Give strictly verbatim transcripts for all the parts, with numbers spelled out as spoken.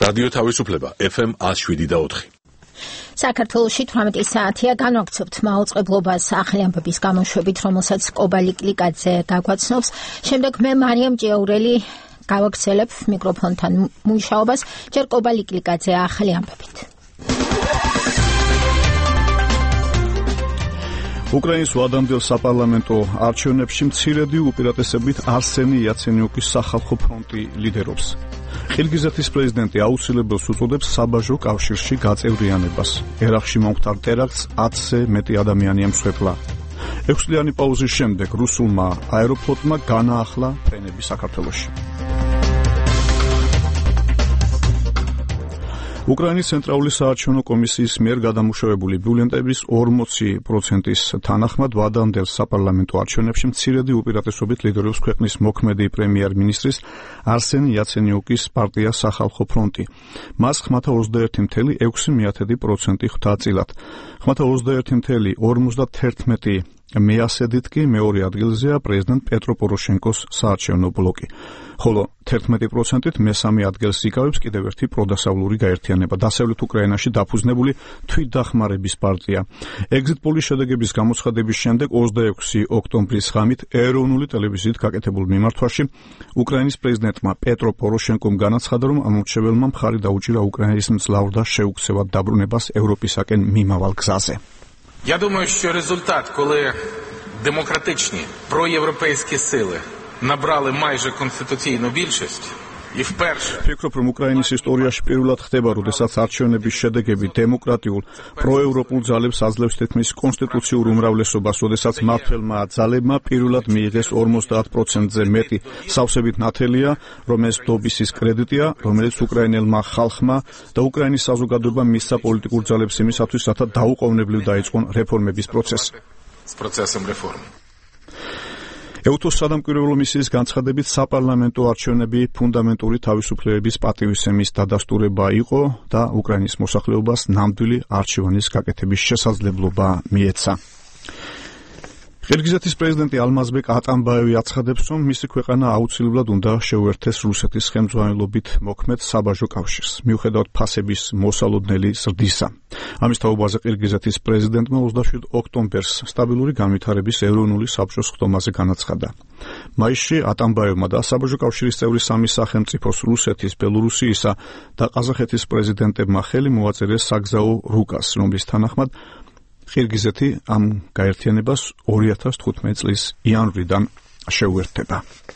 რადიო თავისუფლება ეფ ემ ათს შვიდი და ოთხი. საქართველოში თვრამეტი საათია განვაგრძობთ მაუწყებლობას ახალი ამბების გამოშვებით, რომელსაც კობალი კლიკაძე გაგვაცნობს. შემდეგ მე მარიამ ჭიაურელი გავაგრძელებ მიკროფონთან მუშაობას, ჯერ კობალი კლიკაძე ახალი ამბებით. უკრაინის ვადამდელ საპარლამენტო არჩევნებში მცირედი უპირატესობით არსენი იაცენიუკის სახალხო ფრონტი ლიდერობს. ყირგიზეთის პრეზიდენტი აუცილებელს უწოდებს საბაჟო კავშირში გაწევრიანებას. ერაყში მომხდარ ტერაქტს ათზე მეტი ადამიანი ემსხვერპლა. ექვსწლიანი პაუზის შემდეგ რუსულმა აეროფლოტმა განაახლა ფრენები საქართველოში. უკრაინის ცენტრალური საარჩევნო კომისიის მიერ გადამუშავებული ბიულეტენების ორმოცი პროცენტის თანახმად ვადამდელ საპარლამენტო არჩევნებში მცირედი უპირატესობით ლიდერობს ქვეყნის მოქმედი პრემიერ-მინისტრის არსენ იაცენიუკის პარტია სახალხო ფრონტი. მას ხმათა ოცდაერთი целых ექვსი დесятых პროცენტი ხვდა წილად. ხმათა ოცდაერთი целых ორმოცდაათი მეასედით კი მეორე ადგილზეა პრეზიდენტ პეტრო პოროშენკოს საარჩევნო ბლოკი. ხოლო თერთმეტი პროცენტით მესამე ადგილს იკავებს კიდევ ერთი პროდასავლური გაერთიანება, დასავლეთ უკრაინაში დაფუძნებული თვითდახმარების პარტია. ეგზიტ პოლის შედეგების გამოცხადების შემდეგ ოცდაექვსი ოქტომბრის ღამით ეროვნული ტელევიზიით გაკეთებულ მიმართვაში უკრაინის პრეზიდენტმა პეტრო პოროშენკომ განაცხადა, რომ ამორჩეველმა მხარი დაუჭირა უკრაინის მძლავრ და შეუქცევად დაბრუნებას ევროპისაკენ მიმავალ გზაზე. Я думаю, що результат, коли демократичні проєвропейські сили набрали майже конституційну більшість, і вперше ფიქრობ, რომ უკრაინის ისტორიაში პირველად ხდება, როდესაც არჩევნების შედეგები დემოკრატიულ პროევროპულ ძალებს აძლევს თითქმის კონსტიტუციურ უმრავლესობას, როდესაც მმართველმა ძალებმა პირველად მიიღეს ორმოცდაათ პროცენტზე მეტი სავსებით ნათელია, რომელიც დობისის კრედიტია, რომელიც უკრაინელმა ხალხმა და უკრაინის საზოგადოებამ მისცა პოლიტიკურ ძალებს იმისათვის, რათა დაუყოვნებლივ დაიწყონ რეფორმების პროცესი. з процесом реформ. ევთოს სადამკვირვებლო მისიის განცხადებით საპარლამენტო არჩევნები ფუნდამენტური თავისუფლებების პატივისცემის დადასტურება იყო და უკრაინის მოსახლეობას ნამდვილი არჩევანის გაკეთების შესაძლებლობა მიეცა. ყირგიზეთის პრეზიდენტი ალმაზბეკ ატამბაევი აცხადებს, რომ მისი ქვეყანა აუცილებლად უნდა შეუერთდეს რუსეთის ხელმძღვანელობით მოქმედ საბაჟო კავშირს, მიუხედავად ფასების მოსალოდნელი ზრდისა. ამის თაობაზე ყირგიზეთის პრეზიდენტმა ოცდაშვიდ ოქტომბერს სტაბილური განვითარების ეროვნული საბჭოს ხდომაზე განაცხადა. მაისში ატამბაევმა და საბაჟო კავშირის წევრი სამი სახელმწიფოს რუსეთის, ბელორუსიისა და ყაზახეთის პრეზიდენტებმა ხელი მოაწერეს საგზაო რუკას, რომლის თანახმად ყირგიზეთი ამ გაერთიანებას ორი ათას თხუთმეტი წლის იანვრიდან შეუერთდება.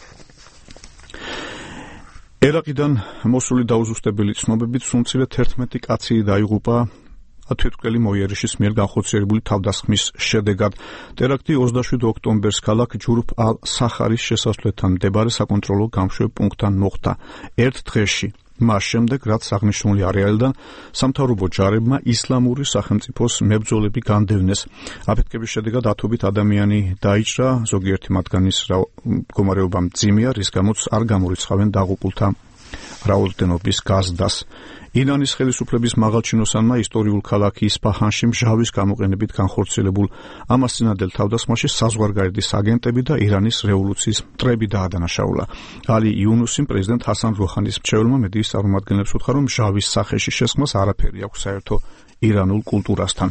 ერაყიდან მოსული დაუზუსტებელი ცნობებით სულ თერთმეტი კაცი დაიღუპა თვითმკვლელი მოიერიშის მიერ განხორციელებული თავდასხმის შედეგად. ტერაქტი ოცდაშვიდ ოქტომბერს ქალაქ ჯურფ ალ-სახარის შესასვლელთან მდებარე საკონტროლო გამშვებ პუნქტთან მოხდა. ერთ დღეში მას შემდეგ, რაც აღნიშნული არეალიდან სამთავრობო ჯარებმა ისლამური სახელმწიფოს მებრძოლები განდევნეს. აფეთქების შედეგად ათობით ადამიანი დაიჭრა, ზოგიერთი მათგანის მდგომარეობა მძიმეა, რის გამოც არ გამორიცხავენ დაღუპულთა რაოდენობის გაზრდას. ირანის ხელისუფლების მაღალჩინოსანმა ისტორიულ ქალაქ ისფაჰანში მჟავის გამოყენებით განხორციელებულ ამასწინადელ თავდასხმაში საზღვარგარეთის აგენტები და ირანის რევოლუციის მტრები დაადანაშაულა. ალი იუნუსი პრეზიდენტ ჰასან როჰანის მრჩეველმა მედიის წარმომადგენლებს უთხრა, რომ მჟავის სახეში შესხმას არაფერი აქვს საერთო ირანულ კულტურასთან.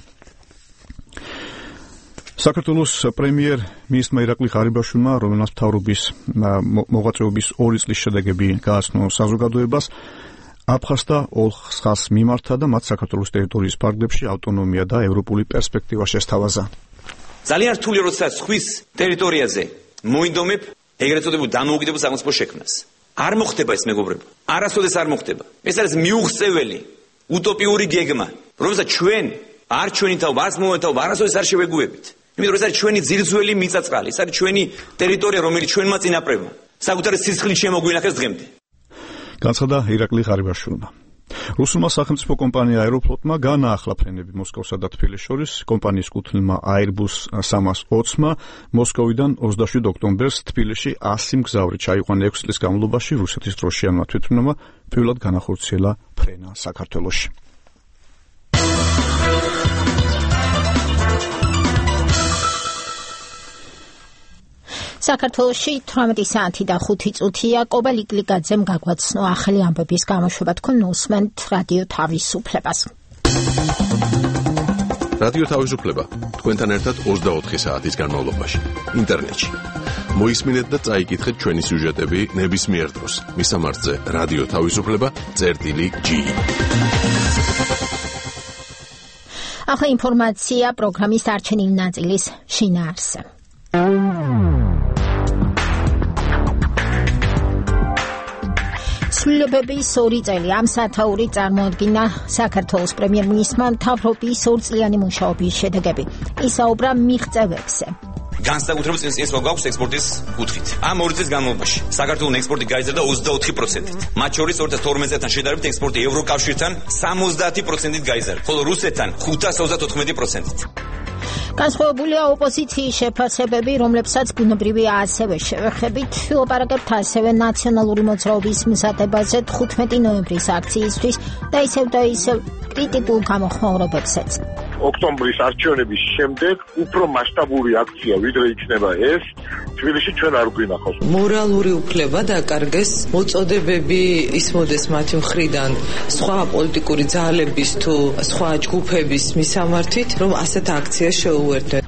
საქართველოს პრემიერ-მინისტრმა ირაკლი ღარიბაშვილმა, რომელმაც მთავრობის მოღვაწეობის ორი წლის შედეგები გააცნო საზოგადოებას, აფხაზთა ოლხს მიმართა და მათ საქართველოს ტერიტორიის ფარგლებში ავტონომია და ევროპული პერსპექტივა შესთავაზა. ძალიან რთული როცა სხვის ტერიტორიაზე მოინდომებ ეგრეთ წოდებულ დამოუკიდებელ სახელმწიფოს შექმნას. არ მოხდება ეს მეგობრებო. არასოდეს არ მოხდება. ეს არის მიუღწეველი უტოპიური გეგმა, რომელსაც ჩვენ არ ჩვენი თაობა, არც მომავალი თაობა არასოდეს არ შევეგუებით. იმიტომ რომ ეს არის ჩვენი ძირძველი მიწა-წყალი, ეს არის ჩვენი ტერიტორია, რომელიც ჩვენმა წინაპრებმა საკუთარი სისხლით შემოგვინახეს დღემდე. განცხადა ირაკლი ღარიბაშვილმა. რუსულმა სახელმწიფო კომპანია აეროფლოტმა განაახლა ფრენები მოსკოვსა და თბილისს შორის. კომპანიის კუთვნილმა აირბუს სამას ოცმა მოსკოვიდან ოცდაშვიდ ოქტომბერს თბილისში ასი მგზავრი ჩაიყვანა. ექვსი წლის განმავლობაში რუსეთის დროშიანმა თვითმფრინავმა პირველად განახორციელა ფრენა საქართველოში. საქართველოში თვრამეტი საათი და ხუთი წუთია. კობა ლიკლიკაძემ გაგვაცნო ახალი ამბების გამოშვება. თქვენ უსმენთ რადიო თავისუფლებას. რადიო თავისუფლება თქვენთან ერთად ოცდაოთხი საათის განმავლობაში ინტერნეტში. მოისმინეთ და წაიკითხეთ ჩვენი სიუჟეტები ნებისმიერ დროს. მისამართზე რადიო თავისუფლება წერტილი ჯი. ახლა ინფორმაცია პროგრამის დარჩენილი ნაწილის შინაარსზე. ცვლილებების ორი წელი ამ სათაური წარმოადგინა საქართველოს პრემიერ-მინისტრმა მთავრობის ორწლიანი მუშაობის შედეგები. ისაუბრა მიღწევებზე. განსაკუთრებით წინსვლა გვაქვს ექსპორტის კუთხით. ამ ორი წლის განმავლობაში საქართველოს ექსპორტი გაიზარდა ოცდაოთხი პროცენტით. მათ შორის ორი ათას თორმეტ წელთან შედარებით ექსპორტი ევროკავშირთან სამოცდაათი პროცენტით გაიზარდა, ხოლო რუსეთთან ხუთას ოცდათოთხმეტი პროცენტით. განსხვავებულია ოპოზიციის შეფასებები, რომლებსაც ბუნებრივია ასევე შევეხებით. ვილაპარაკებთ ასევე ნაციონალური მოძრაობის მზადებაზე თხუთმეტი ნოემბრის აქციისთვის და ისევ და ისევ კრიტიკულ გამოხმაურებებსაც. ოქტომბრის არჩევნების შემდეგ უფრო მასშტაბური აქცია ვიდრე იქნება ეს, თბილისში ჩვენ არ გვინახავს. მორალური უფლება დაკარგეს, მოწოდებები ისმოდეს მათი მხრიდან სხვა პოლიტიკური ძალების თუ სხვა ჯგუფების მისამართით, რომ ასეთ აქციას შეუერთდნენ.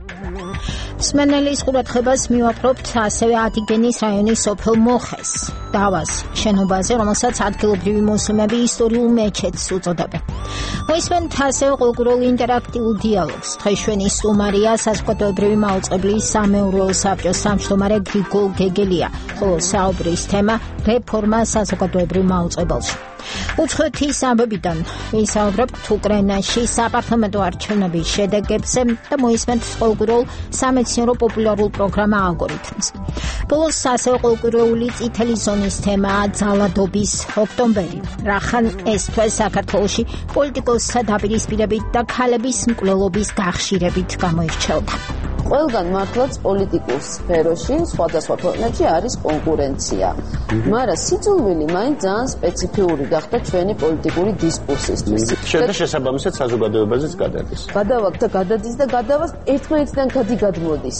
მსმენელის ყურადღებას მივაპყრობთ ასევე ადიგენის რაიონის სოფელ მოხეს დავას შენობაზე, რომელსაც ადგილობრივი მუსლიმები ისტორიულ მეჩეთს უწოდებენ. მოისმენთ ასევე კულტურულ ინტერაქტიულ დიალოგს. დღეშვენი სტუმარია საზოგადოებრივი მაუწყებლის სამეურვეო საბჭოს თავმჯდომარე გრიგოლ გეგელია, ხოლო საუბრის თემა რეფორმა საზოგადოებრივ მაუწყებელში. უცხოეთის ამბებიდან ვისაუბრებთ უკრაინაში საპარლამენტო არჩევნების შედეგებზე და მოისმენთ კულტურულ სამეცნიერო პოპულარულ პროგრამა ალგორითმს. ბოლოს ასევე კულტურული წითელი ზონის თემაა ძალადობის ოქტომბერი. რახან ეს თვე საქართველოში პოლიტიკოსთა დაპირისპირებით და ქალების მკვლელობის გახშირებით გამოირჩეოდა. ყველგან მართლაც პოლიტიკურ სფეროში სხვადასხვა ქვეყნებში არის კონკურენცია. მაგრამ სიძულვილი მაინც ძალიან სპეციფიური გახდა ჩვენი პოლიტიკური დისკურსისთვის. შედა შესაბამისად საზოგადოებაზეც გადადის. გადავაგ და გადადის და გადავას ერთმანეთიდან გადი გადმოდის.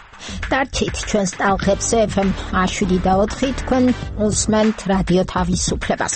დარჩით ჩვენს ტალღებზე ეფ ემ შვიდი და ოთხი, თქვენ უსმენთ რადიო თავისუფლებას.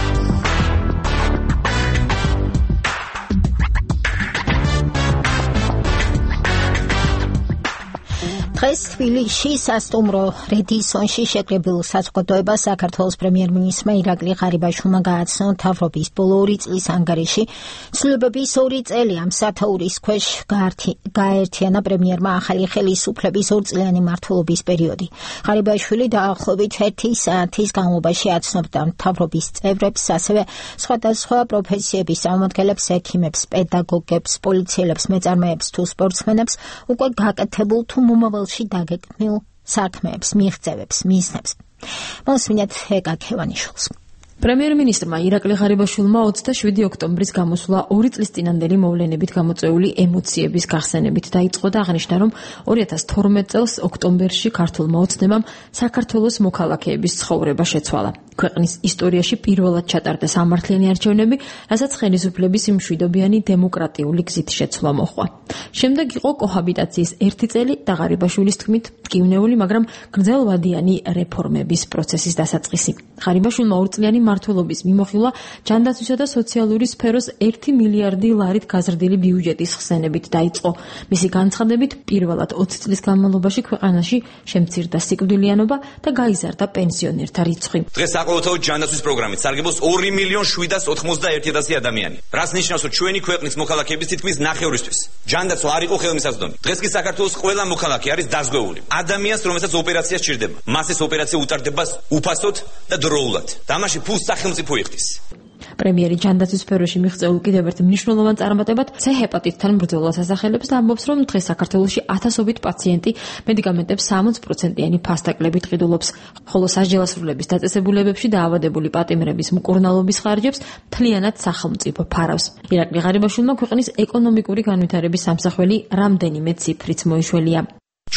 დღეს თბილისში სასტუმრო რედისონში შეკრებილ საზოგადოებას საქართველოს პრემიერ-მინისტრმა ირაკლი ღარიბაშვილმა გააცნო მთავრობის ბოლო ორი წლის ანგარიში. ცვლილებების ორი წელი ამ სათაურის ქვეშ გააერთიანა პრემიერმა ახალი ხელისუფლების ორწლიანი მმართველობის პერიოდი. ღარიბაშვილი დაახლოებით ერთი საათის განმავლობაში აცნობდა მთავრობის წევრებს, ასევე სხვადასხვა პროფესიების წარმომადგენლებს, ექიმებს, პედაგოგებს, პოლიციელებს, მეწარმეებს თუ სპორტსმენებს უკვე გაკეთებულ თუ მომავალ დაგეგმილ საქმეებს, მიღწევებს, მისნებს. მოსმინეთ ეკა ქევანიშვილს. პრემიერ-მინისტრმა ირაკლი ღარიბაშვილმა ოცდაშვიდი ოქტომბრის გამოსვლა ორი წლის წინანდელი მოვლენებით გამოწვეული ემოციების გახსენებით დაიწყო და აღნიშნა, რომ ორი ათას თორმეტ წელს ოქტომბერში ქართულმა ოცნებამ საქართველოს მოქალაქეების ცხოვრება შეცვალა. ქვეყნის ისტორიაში პირველად ჩატარდა სამართლიანი არჩევნები, რასაც ხელისუფლების მშვიდობიანი დემოკრატიული გზით შეცვლა მოჰყვა. შემდეგ იყო კოჰაბიტაციის ერთი წელი და ღარიბაშვილის თქმით მტკივნეული, მაგრამ გრძელვადიანი რეფორმების პროცესის დასაწყისი. ღარიბაშვილმა ორწლიანი მმართველობის მიმოხილვა ჯანდაცვისა და სოციალური სფეროს ერთი მილიარდი ლარით გაზრდილი ბიუჯეტის ხსენებით დაიწყო. მისი განცხადებით პირველად ოცი წლის განმავლობაში ქვეყანაში შემცირდა სიკვდილიანობა და გაიზარდა პენსიონერთა რიცხვი. საყოველთაოდ ჯანდაცვის პროგრამით სარგებლობს ორი მილიონი შვიდას ოთხმოცდაერთი ათასი ადამიანი. რას ნიშნავს, რომ ჩვენი ქვეყნის მოქალაქეების თითქმის ნახევრისთვის ჯანდაცვა არ იყო ხელმისაწვდომი. დღეს კი საქართველოს ყველა მოქალაქე არის დაზღვეული. ადამიანს, რომელსაც ოპერაცია სჭირდება, მას ეს ოპერაცია უტარდება უფასოდ და დროულად. დამაში ფულს სახელმწიფო იხდის. პრემიერი ჯანდაცვის სფეროში მიღწეულ კიდევ ერთ მნიშვნელოვან წარმატებად ცე ჰეპატიტთან ბრძოლას ასახელებს და ამბობს, რომ დღეს საქართველოში ათასობით პაციენტი მედიკამენტებს სამოცი პროცენტიანი ფასდაკლებით ყიდულობს, ხოლო სასჯელასრულების დაწესებულებებში დაავადებული პატიმრების მკურნალობის ხარჯებს მთლიანად სახელმწიფო ფარავს. ირაკლი ღარიბაშვილმა ქვეყნის ეკონომიკური განვითარების სამსახველი რამდენიმე ციფრიც მოიშველია.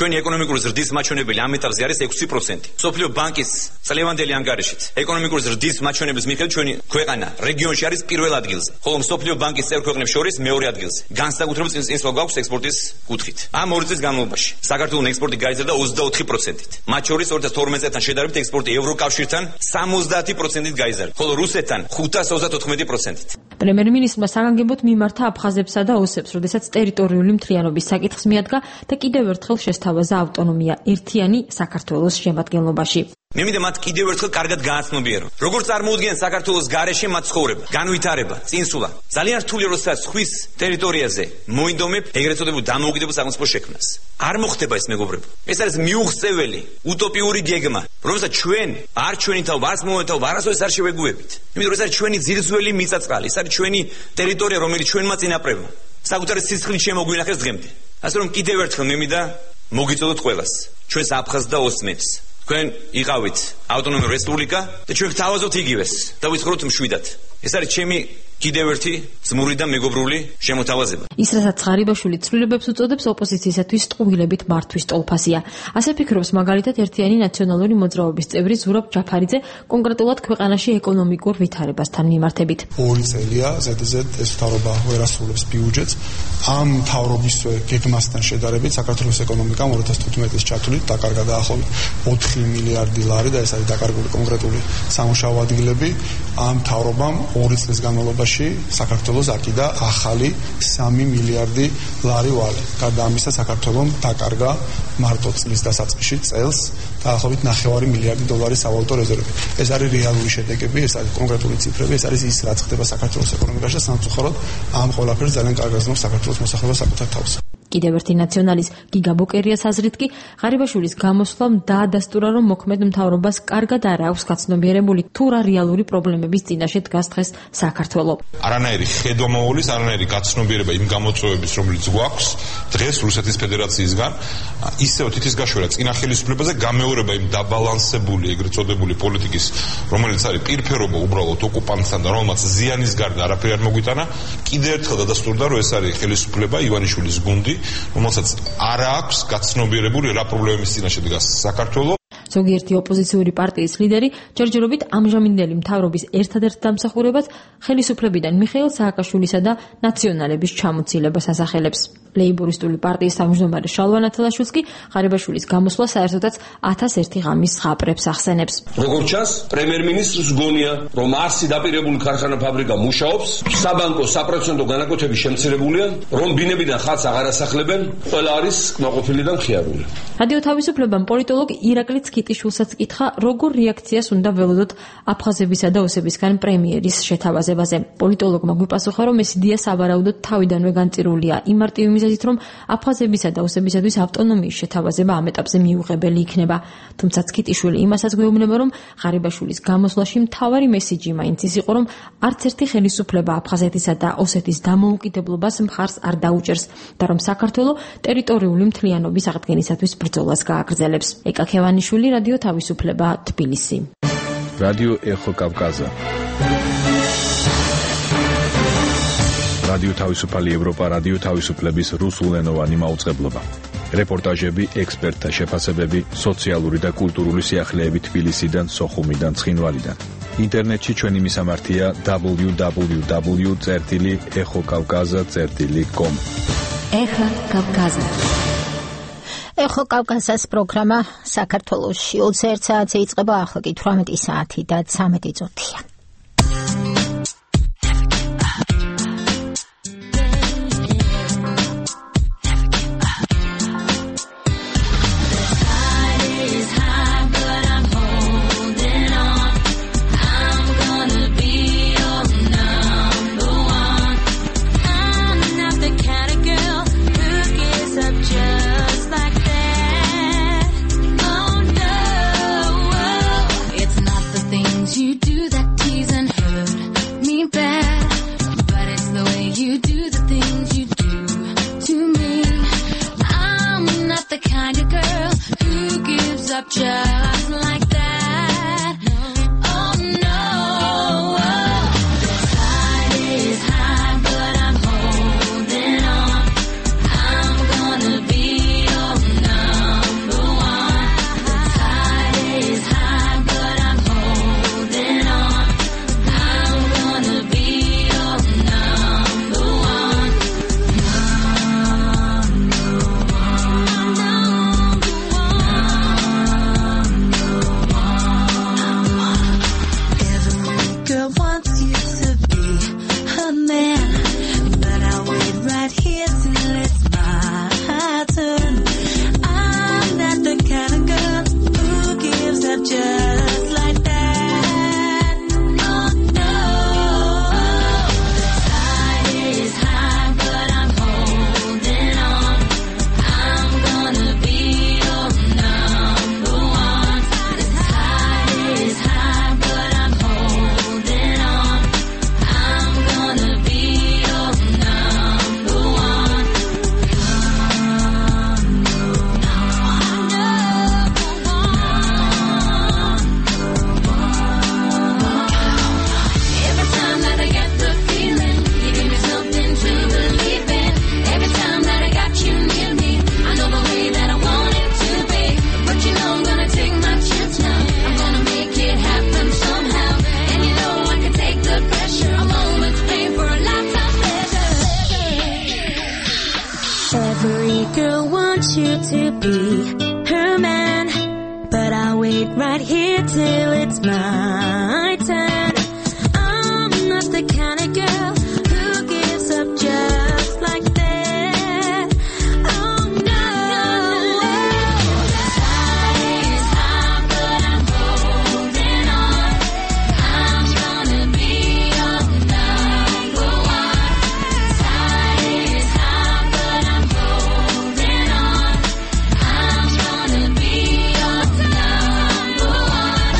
ჩვენი ეკონომიკური ზრდის მაჩვენებელი ამ ეტაპზე არის ექვსი პროცენტი. სოფლიო ბანკის წლევანდელი ანგარიშით ეკონომიკური ზრდის მაჩვენებლების მიხედვით ჩვენი ქვეყანა რეგიონში არის პირველ ადგილზე, ხოლო სოფლიო ბანკის წევრ ქვეყნებს შორის მეორე ადგილზე. განსაკუთრებით წინსვლა გვაქვს ექსპორტის კუთხით. ამ ორი წლის განმავლობაში საქართველოს ექსპორტი გაიზარდა ოცდაოთხი პროცენტით. მათ შორის ორი ათას თორმეტ წელთან შედარებით ექსპორტი ევროკავშირთან სამოცდაათი პროცენტით გაიზარდა, ხოლო რუსეთთან ხუთას ოცდაოთხმეტი პროცენტით. პრემიერ-მინისტრმა საგანგებოდ მიმართა აფხაზებსა და ოსებს, როდესაც ტერიტორიული მთლიანობის საკითხს მიადგა და კიდევ ერთხელ შესთავაზა ავტონომია ერთიანი საქართველოს შემადგენლობაში. მე მინდა მათ კიდევ ერთხელ კარგად გააცნობიერო. როგორც წარმოუდგენთ საქართველოს გარეშე მათ ცხოვრება, განვითარება, წინსვლა. ძალიან რთული როდესაც ხვის ტერიტორიაზე მოინდომებ ეგრეთ წოდებულ დამოუკიდებელ სახელმწიფოს შექმნას. არ მოხდება ეს მეგობრებო. ეს არის მიუღწეველი, უტოპიური გეგმა, რომელსაც ჩვენ არ ჩვენი თაობა, არც მომენტაობა, არასოდეს არ შევეგუებით. იმიტომ რომ ეს არის ჩვენი ძირცველი მიწა-წყალი, ეს არის ჩვენი ტერიტორია, რომელიც ჩვენმა წინაპრებმა საკუთარი სისხლით შემოგვინახეს დღემდე. ასე რომ კიდევ ერთხელ მე მინდა მოგიწოდოთ ყველას, ჩვენს აფხაზს და ოსმებს. თქვენ იყავით ავტონომიური რესპუბლიკა და ჩვენ გთავაზობთ იგივეს და ვიცხოვრობთ მშვიდად. ეს არის ჩემი კიდევ ერთი ძმური და მეგობრული შემოთავაზება. ის რასაც ღარიბაშვილი ცვლილებებს უწოდებს ოპოზიციისათვის ტყუილებით მართვის ტოლფასია. ასე ფიქრობს მაგალითად ერთიანი ნაციონალური მოძრაობის წევრი ზურაბ ჯაფარიძე, კონკრეტულად ქვეყანაში ეკონომიკურ ვითარებასთან მიმართებით. ორი წელია ზედიზედ ეს მთავრობა ვერ ასრულებს ბიუჯეტს. ამ მთავრობის გეგმასთან შედარებით საქართველოს ეკონომიკამ ორი ათას თხუთმეტ წელს ჩათვლით დაკარგა დაახლოებით ოთხი მილიარდი ლარი და ეს არის დაკარგული კონკრეტული სამუშაო ადგილები. ამ მთავრობამ ორი წლის განმავლობაში საქართველოს აკიდა ახალი სამი მილიარდი ლარი ვალე. გარდა ამისა საქართველომ დაკარგა მარტო წლის დასაწყისში წელს დაახლოებით ნახევარი მილიარდი დოლარის სავალუტო რეზერვები. ეს არის რეალური შედეგები, ეს არის კონკრეტული ციფრები, ეს არის ის რაც ხდება საქართველოს ეკონომიკაში და სამწუხაროდ ამ ყველაფერს ძალიან კარგად ზნობს საქართველოს მოსახლეობა საკუთარ თავს. კიდევ ერთი ნაციონალის გიგა ბოკერიას აზრით კი ღარიბაშვილის გამოსვლამ დაადასტურა, რომ მოქმედ მთავრობას კარგად არ აქვს გაცნობიერებული თუ რა რეალური პრობლემების წინაშე დგას დღეს საქართველო. არანაირი ხედვამოვალის, არანაირი გაცნობიერება იმ გამოწვევების, რომელიც გვაქვს დღეს რუსეთის ფედერაციისგან, ისევ თითის გაშვერა წინა ხელისუფლებაზე გამეორება იმ დაბალანსებული ეგრეთ წოდებული პოლიტიკის, რომელიც არის პირფერობა უბრალოდ ოკუპანტთან და რომელმაც ზიანის გარდა არაფერი არ მოგვიტანა, კიდევ ერთხელ დადასტურდა, რომ ეს არის ხელისუფლება ივანიშვილის გუნდი, რომელსაც არ აქვს გაცნობიერებული რა პრობლემების წინაშე დგას საქართველო. ზოგიერთი ოპოზიციური პარტიის ლიდერი ჯერჯერობით ამჟამინდელი მთავრობის ერთადერთ დამსახურებას ხელისუფლებიდან მიხეილ სააკაშვილისა და ნაციონალების ჩამოცილებას ასახელებს. ლეიბორისტული პარტიის თავმჯდომარე შალვა ნათელაშვილს კი ღარიბაშვილის გამოსვლა საერთოდაც ათას ერთი ღამის ზღაპრებს ახსენებს. როგორც ჩანს, პრემიერ-მინისტრს გონია, რომ არსი დაპირებული ქარხანა ფაბრიკა მუშაობს, საბანკო საპროცენტო განაკვეთები შემცირებულია, რომ ბინებიდან ხალხს აღარ ასახლებენ, ყველა არის კმაყოფილი და მხიარული. რადიო თავისუფლებამ პოლიტოლოგ ირაკლი ცკიტიშვილსაც კითხა, როგორ რეაქციას უნდა ველოდოთ აფხაზებისა და ოსებისგან პრემიერის შეთავაზებაზე. პოლიტოლოგმა გვიპასუხა, რომ ეს იდეა სავარაუდოდ თავიდანვე განწირულია იმ მარტივი მიზეზით, რომ აფხაზებისა და ოსებისათვის ავტონომიის შეთავაზება ამ ეტაპზე მიუღებელი იქნება. თუმცა ცკიტიშვილი იმასაც გვეუბნება, რომ ღარიბაშვილის გამოსვლაში მთავარი მესიჯი მაინც ის იყო, რომ არც ერთი ხელისუფლება აფხაზეთისა და ოსეთის დამოუკიდებლობას მხარს არ დაუჭერს და რომ საქართველო ტერიტორიული მთლიანობის აღდგენისათვის ბრძოლას გააგრძელებს. ეკა ქევანიშვილი, რადიო თავისუფლება, თბილისი. რადიო ეხო კავკაზა. რადიო თავისუფალი ევროპა, რადიო თავისუფლების რუსულენოვანი მაუწყებლობა. რეპორტაჟები, ექსპერტთა შეფასებები, სოციალური და კულტურული სიახლეები თბილისიდან, სოხუმიდან, ცხინვალიდან. ინტერნეტში ჩვენი მისამართია დაბლიუ დაბლიუ დაბლიუ წერტილი ეხო კავკაზა წერტილი კომ. ეხო კავკაზა. ეხო კავკაზას პროგრამა საქართველოში ოცი ერთ საათზე იწყება, ახლა კი თვრამეტი საათი და ცამეტი წუთია. Just like that. Oh no. The tide is high, but I'm holding on. I'm gonna be your number to be her man, but I'll wait right here till it's my turn. I'm not the kind of girl who gives up just like that. Oh no. The tide is high, but I'm holding on. I'm gonna be your number one. Tide is high, but I'm holding on. I'm gonna be your number one.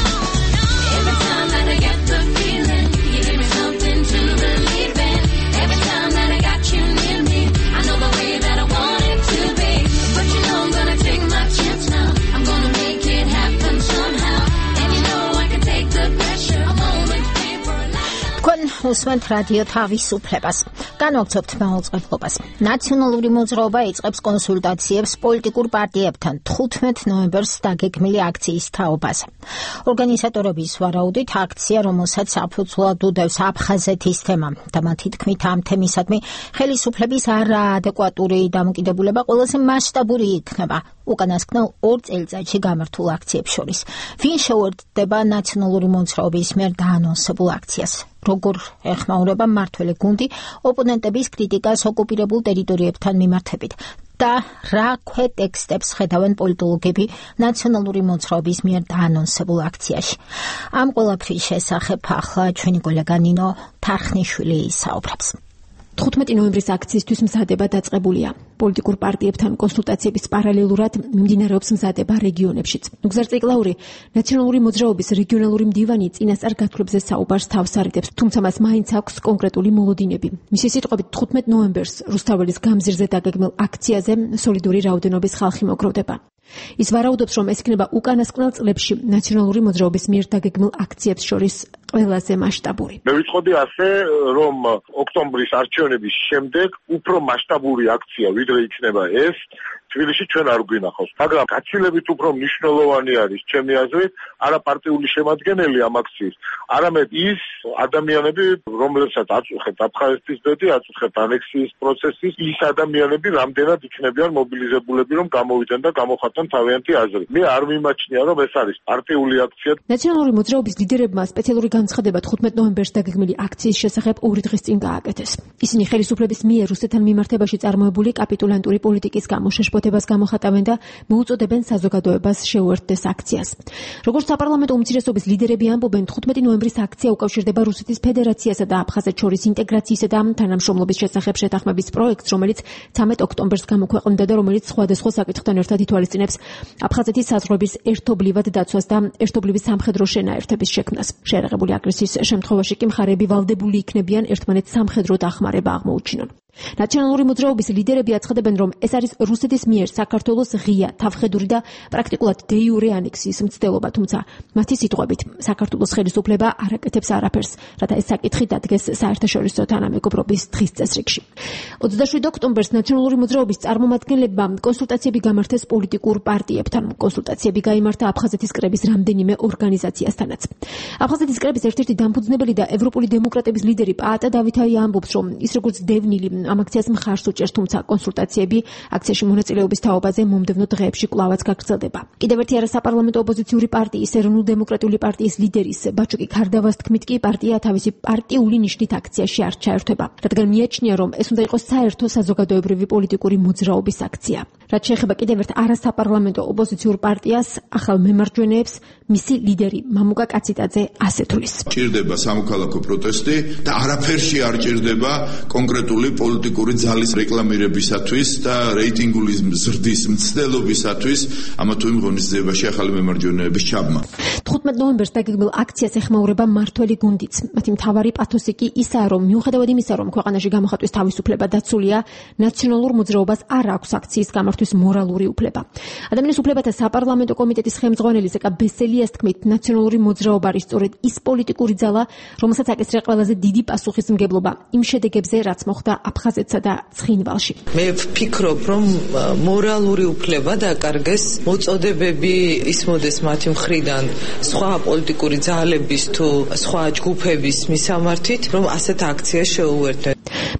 Every time that I get the feeling, you give me something to believe in. Every time that I got you near me, I know the way that I want it to be. But you know I'm gonna take my chance now. I'm gonna make it happen somehow. And you know I can take the pressure. I'm always paying for a life. თქვენ უსმენთ რადიო თავისუფლებას. განვაგრძობთ მაუწყებლობას. ნაციონალური მოძრაობა იწყებს კონსულტაციებს პოლიტიკურ პარტიებთან თხუთმეტ ნოემბერს დაგეგმილი აქციის თაობაზე. ორგანიზატორების ვარაუდით აქცია, რომელსაც საფუძვლად უდევს აფხაზეთის თემა და მათი თქმით ამ თემისადმი ხელისუფლების არაადეკვატური დამოკიდებულება ყველაზე მასშტაბური იქნება უკანასკნელ ორ წელიწადში გამართულ აქციებს შორის. ვინ შეუერთდება ნაციონალური მოძრაობის მიერ დაანონსებულ აქციას? როგორ ეხმაურება მმართველი გუნდი ოპონენტების კრიტიკას ოკუპირებულ ტერიტორიებთან მიმართებით და რა ქვეტექსტებს ხედავენ პოლიტოლოგები ნაციონალური მოძრაობის მიერ დაანონსებულ აქციაში. ამ ყველაფრის შესახებ ახლა ჩვენი კოლეგა ნინო თარხნიშვილი საუბრობს. თხუთმეტი ნოემბრის აქციისთვის მზადება დაწყებულია. პოლიტიკურ პარტიებთან კონსულტაციების პარალელურად მიმდინარეობს მზადება რეგიონებშიც. ნუგზარ ციკლაური ნაციონალური მოძრაობის რეგიონალური მდივანი წინასწარ გათვლებზე საუბარს თავს არიდებს, თუმცა მას მაინც აქვს კონკრეტული მოლოდინები. მისი სიტყვებით თხუთმეტ ნოემბერს რუსთაველის გამზირზე დაგეგმილ აქციაზე სოლიდური რაოდენობის ხალხი მოგროვდება. ის ვარაუდობს, რომ ეს იქნება უკანასკნელ წლებში ნაციონალური მოძრაობის მიერ დაგეგმილ აქციებს შორის ყველაზე მასშტაბური. მე ვიტყოდი ასე, რომ ოქტომბრის არჩევნების შემდეგ უფრო მასშტაბური აქცია ვიდრე იქნება ეს თბილისში ჩვენ არ გვინახავს. მაგრამ გაცილებით უფრო მნიშვნელოვანი არის ჩემი აზრით არა პარტიული შემადგენელი ამ აქციის, არამედ ის ადამიანები, რომლებსაც აწუხებთ აფხაზეთის ბედი, აწუხებთ ანექსიის პროცესის, ის ადამიანები რამდენად იქნებიან მობილიზებულები, რომ გამოვიდნენ და გამოხატონ თავიანთი აზრი. მე არ მიმაჩნია, რომ ეს არის პარტიული აქცია. ნაციონალური მოძრაობის ლიდერებმა სპეციალური განცხადება თხუთმეტ ნოემბერს დაგეგმილი აქციის შესახებ ორი დღის წინ გააკეთეს. ისინი ხელისუფლების მიერ რუსეთთან მიმართებაში წარმოებული კაპიტულანტური პოლიტიკის გამო შეშფოთებას გამოხატავენ და მოუწოდებენ საზოგადოებას შეუერთდეს აქციას. როგორც საპარლამენტო უმცირესობის ლიდერები ამბობენ, თხუთმეტი ნოემბრის აქცია უკავშირდება რუსეთის ფედერაციასა და აფხაზეთს შორის ინტეგრაციისა და თანამშრომლობის შესახებ შეთანხმების პროექტს, რომელიც ცამეტ ოქტომბერს გამოქვეყნდა და რომელიც სხვადასხვა საკითხთან ერთად ითვალისწინებს აფხაზეთის საზღვრების ერთობლივად დაცვას და ერთობლივი სამხედრო შენაერთების შექმნას. შეერაღებული აგრესიის შემთხვევაში კი მხარეები ვალდებული იქნებიან ერთმანეთს სამხედრო დახმარება აღმოუჩინონ. ნაციონალური მოძრაობის ლიდერები აცხადებენ, რომ ეს არის რუსეთის მიერ საქართველოს ღია, თავხედური და პრაქტიკულად დე იურე ანექსიის მცდელობა, თუმცა მათი სიტყვებით საქართველოს ხელისუფლება არ აკეთებს არაფერს, რათა ეს საკითხი დადგეს საერთაშორისო თანამეგობრობის დღის წესრიგში. ოცდაშვიდ ოქტომბერს ნაციონალური მოძრაობის წარმომადგენლებმა კონსულტაციები გამართეს პოლიტიკურ პარტიებთან. კონსულტაციები გაიმართა აფხაზეთის კრების რამდენიმე ორგანიზაციასთანაც. აფხაზეთის კრების ერთ-ერთი დამფუძნებელი და ევროპული დემოკრატების ლიდერი პაატა დავითაი ამბობს, რომ ის როგორც დევნილი ამ აქციას მხარს უჭერს, თუმცა კონსულტაციები აქციაში მონაწილეობის თაობაზე მომდევნო დღეებში კვლავაც გაგრძელდება. კიდევ ერთი არასაპარლამენტო ოპოზიციური პარტიის ეროვნულ-დემოკრატიული პარტიის ლიდერის ბაჩუკი ქარდავას თქმით კი პარტია თავისი პარტიული ნიშნით აქციაში არ ჩაერთვება, რადგან მიაჩნია, რომ ეს უნდა იყოს საერთო საზოგადოებრივი პოლიტიკური მოძრაობის აქცია. რაც შეეხება კიდევ ერთ არასაპარლამენტო ოპოზიციურ პარტიას, ახალ მემარჯვენეებს მისი ლიდერი მამუკა კაციტაძე ასე თვლის. ჭირდება სამოქალაქო პროტესტი და არაფერში არ ჭირდება კონკრეტული პოლიტიკური ძალის რეკლამირებისათვის და რეიტინგული ზრდის მცდელობისათვის ამა თუ იმ ღონისძიებაში ახალი მემარჯვენეების ჩაბმა. თხუთმეტ ნოემბერს დაგეგმილ აქციას ეხმაურება მმართველი გუნდიც. მათი მთავარი პათოსი კი ისაა, რომ მიუხედავად იმისა, რომ ქვეყანაში გამოხატვის თავისუფლება დაცულია, ნაციონალურ მოძრაობას არ აქვს აქციის გამართვის მორალური უფლება. ადამიანის უფლებათა საპარლამენტო კომიტეტის ხელმძღვანელი ზეკა ბესელიას თქმით, ნაციონალური მოძრაობა არის სწორედ ის პოლიტიკური ძალა, რომელსაც აკისრია ყველაზე დიდი პასუხისმგებლობა იმ შედეგებზე, რაც მოხდა აფხაზეთსა და ცხინვალში. მე ვფიქრობ, რომ მორალური უფლება დაკარგეს, მოწოდებები ისმოდეს მათი მხრიდან სხვა პოლიტიკური ძალების თუ სხვა ჯგუფების მისამართით, რომ ასეთ აქციას შეუერთდნენ.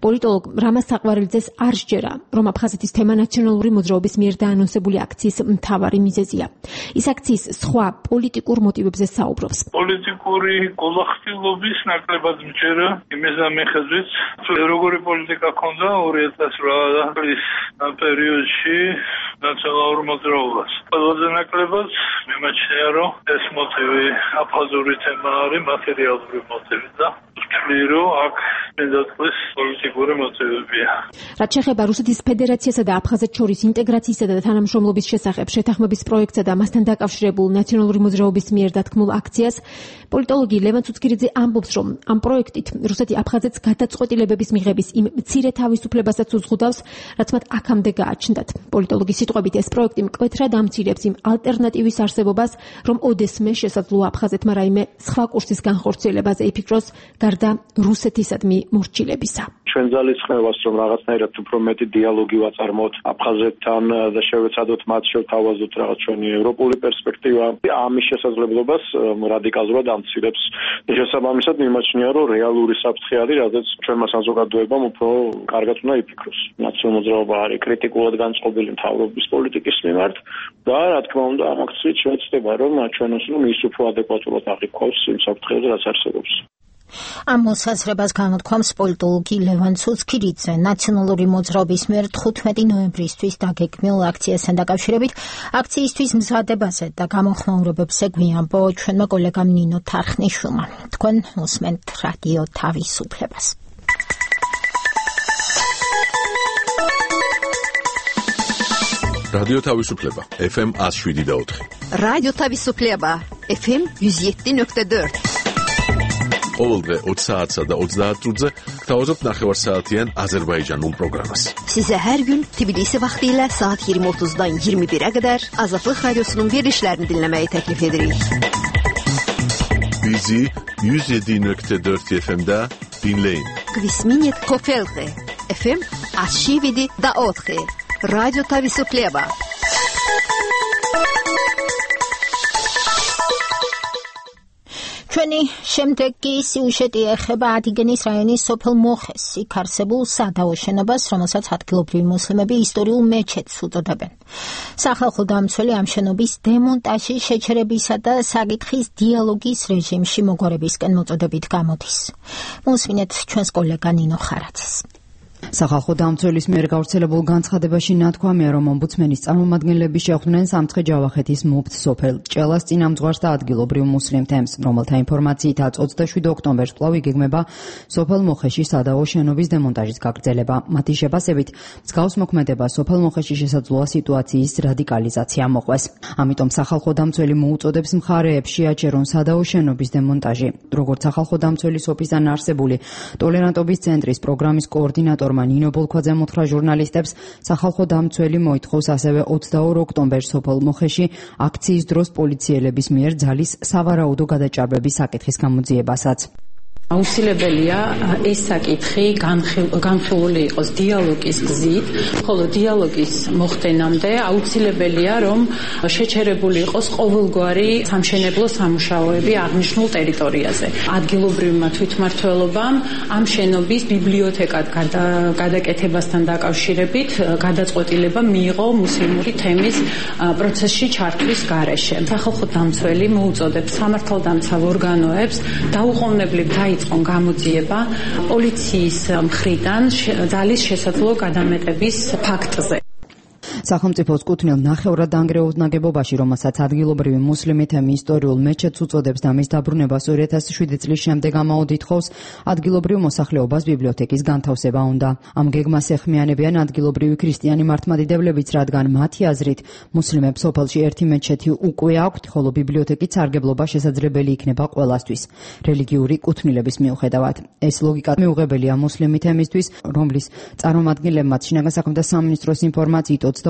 პოლიტოლოგ რამაზ საყვარელიძეს არ სჯერა, რომ აფხაზეთის თემა ნაციონალური მოძრაობის მიერ დაანონსებული აქციის მთავარი მიზეზია. ის აქციის სხვა პოლიტიკურ მოტივებზე საუბრობს. პოლიტიკური კოლექტივობის ნაკლებად მჯერა იმედა მიხედვით, როგორი პოლიტიკა ქონდა ორი ათას რვა წლის პერიოდში ნაციონალურ მოძრაობას. ყველაზე ნაკლებად მიმაჩნია, რომ ეს მოტივი აფხაზური თემა არის მატერიალური მოტივი და ვთვლი, რომ აქ მედაწყვეს პოლიტიკური მოტივებია. რაც შეეხება რუსეთის ფედერაციასა და აფხაზეთს შორის ინტეგრაციისა და თანამშრომლობის შესახებ შეთანხმების პროექტსა და მასთან დაკავშირებულ ნაციონალური მოძრაობის მიერ დათქმულ აქციას, პოლიტოლოგი ლევან ცუცქირიძე ამბობს, რომ ამ პროექტით რუსეთი აფხაზეთს გადაწყვეტილებების მიღების იმ მცირე თავისუფლებასაც უზღუდავს, რაც მათ აქამდე გააჩნდათ. პოლიტოლოგის სიტყვებით, ეს პროექტი მკვეთრად ამცირებს იმ ალტერნატივის არსებობას, რომ ოდესმე შესაძლოა აფხაზეთმა რაიმე სხვა კურსის განხორციელებაზე იფიქროს გარდა რუსეთისადმი მორჩილებისა. ჩვენ ძალისხმევას, რომ რაღაცნაირად უფრო მეტი დიალოგი ვაწარმოოთ აფხაზეთთან და შევეცადოთ მათ შევთავაზოთ რაღაც ჩვენი ევროპული პერსპექტივა. ამის შესაძლებლობას რადიკალურად ამცირებს. შესაბამისად მიმაჩნია, რომ რეალური საფრთხე არის, რადგან ჩვენმა საზოგადოებამ უფრო კარგად უნდა იფიქროს. ნაციონალური მოძრაობა არის კრიტიკულად განწყობილი მთავრობის პოლიტიკის მიმართ და რა თქმა უნდა ამ აქციით შეეცდება, რომ ჩვენს რომ ის უფრო ადეკვატურად აღიქვავს იმ საფრთხეებს, რაც არსებობს. ამ მოსაზრებას გამოთქვამს პოლიტოლოგი ლევან ცუცქირიძე. ნაციონალური მოძრაობის მიერ თხუთმეტი ნოემბრისთვის დაგეგმილ აქციასთან დაკავშირებით აქციისთვის მზადებაზე და გამოხმაურებებზე გვიამბო ჩვენმა კოლეგამ ნინო თარხნიშვილმა. თქვენ უსმენთ რადიო თავისუფლებას. რადიო თავისუფლება ეფ ემ ათს შვიდი და ოთხი. რადიო თავისუფლება ეფ ემ yüz yedi nokta dört. ყოველდღე ოცი საათსა და ოცდაათ წუთზე გთავაზობთ ნახევარსაათიან აზერბაიჯანულ პროგრამას. Size her gün Tbilisi vaxtiyle saat yirmi otuzdan yirmi bire kadar Azadlık Radyosu'nun verilişlerini dinlemeyi teklif ederiz. Bizi yüz yedi nokta dört efe em'de dinleyin. Kvisminet Kofelte efe em ათს შვიდი და ოთხი. Radio Tavisupleva. ჩვენი შემდეგი სიუჟეტი ეხება ადიგენის რაიონის სოფელ მოხეს, იქ არსებულ სადაო შენობას, რომელსაც ადგილობრივი მუსლიმები ისტორიულ მეჩეთს უწოდებენ. სახალხო დამცველი ამ შენობის დემონტაჟის, შეჩერებისა და საკითხის დიალოგის რეჟიმში მოგვარებისკენ მოწოდებით გამოდის. მოსმინეთ ჩვენს კოლეგა ნინო ხარაძეს. სახალხო დამცველის მიერ გავრცელებულ განცხადებაში ნათქვამია, რომ ომბუდსმენის წარმომადგენლები შეხვდნენ სამცხე-ჯავახეთის მუფთ სოფელ ჭელას წინამძღვარს და ადგილობრივ მუსლიმ თემს, რომელთა ინფორმაციითაც ოცდაშვიდი ოქტომბერს კვლავ იგეგმება სოფელ მოხეში სადაო შენობის დემონტაჟის გაგრძელება. მათი შეფასებით, მსგავს მოქმედება სოფელ მოხეში შესაძლოა სიტუაციის რადიკალიზაცია მოყვეს. ამიტომ სახალხო დამცველი მოუწოდებს მხარეებს შეაჩერონ სადაო შენობის დემონტაჟი. როგორც სახალხო დამცველის ოფისთან არსებული ტოლერანტობის ცენტრის პროგრამის კოორდინატორ ნინო ბოლქვაძემ უთხრა ჟურნალისტებს, სახალხო დამცველი მოითხოვს ასევე ოცდაორ ოქტომბერს სოფელ მოხეში აქციის დროს პოლიციელების მიერ ძალის სავარაუდო გადაჭარბების საკითხის გამოძიებასაც. აუცილებელია ეს საკითხი განხილული იყოს დიალოგის გზით, ხოლო დიალოგის მოხდენამდე აუცილებელია, რომ შეჩერებული იყოს ყოველგვარი სამშენებლო სამუშაოები აღნიშნულ ტერიტორიაზე. ადგილობრივმა თვითმმართველობამ ამ შენობის ბიბლიოთეკად გადაკეთებასთან დაკავშირებით გადაწყვეტილება მიიღო მუსლიმური თემის პროცესში ჩართვის გარეშე. სახალხო დამცველი მოუწოდებს სამართალდამცავ ორგანოებს დაუყოვნებლივ დაიწყონ გამოძიება პოლიციის მხრიდან ძალის შესაძლო გადამეტების ფაქტზე. სახელმწიფოს კუთვნილ ნახევრად დანგრეულ ნაგებობაში, რომელსაც ადგილობრივი მუსლიმი თემი ისტორიულ მეჩეთს უწოდებს და მის დაბრუნებას ორი ათას შვიდი წლის შემდეგ ამაოდითხოვს, ადგილობრივ მოსახლეობას ბიბლიოთეკის განთავსება უნდა. ამ გეგმას ეხმიანებიან ადგილობრივი ქრისტიანი მართლმადიდებლებიც, რადგან მათი აზრით მუსლიმებს სოფელში ერთი მეჩეთი უკვე აქვთ, ხოლო ბიბლიოთეკის სარგებლობა შესაძლებელი იქნება ყველასთვის, რელიგიური კუთვნილების მიუხედავად. ეს ლოგიკა მიუღებელია მუსლიმი თემისთვის, რომლის წარმომადგენლებმაც შინაგან საქმეთა სამინისტროს ინფორმაციით ოცდაორ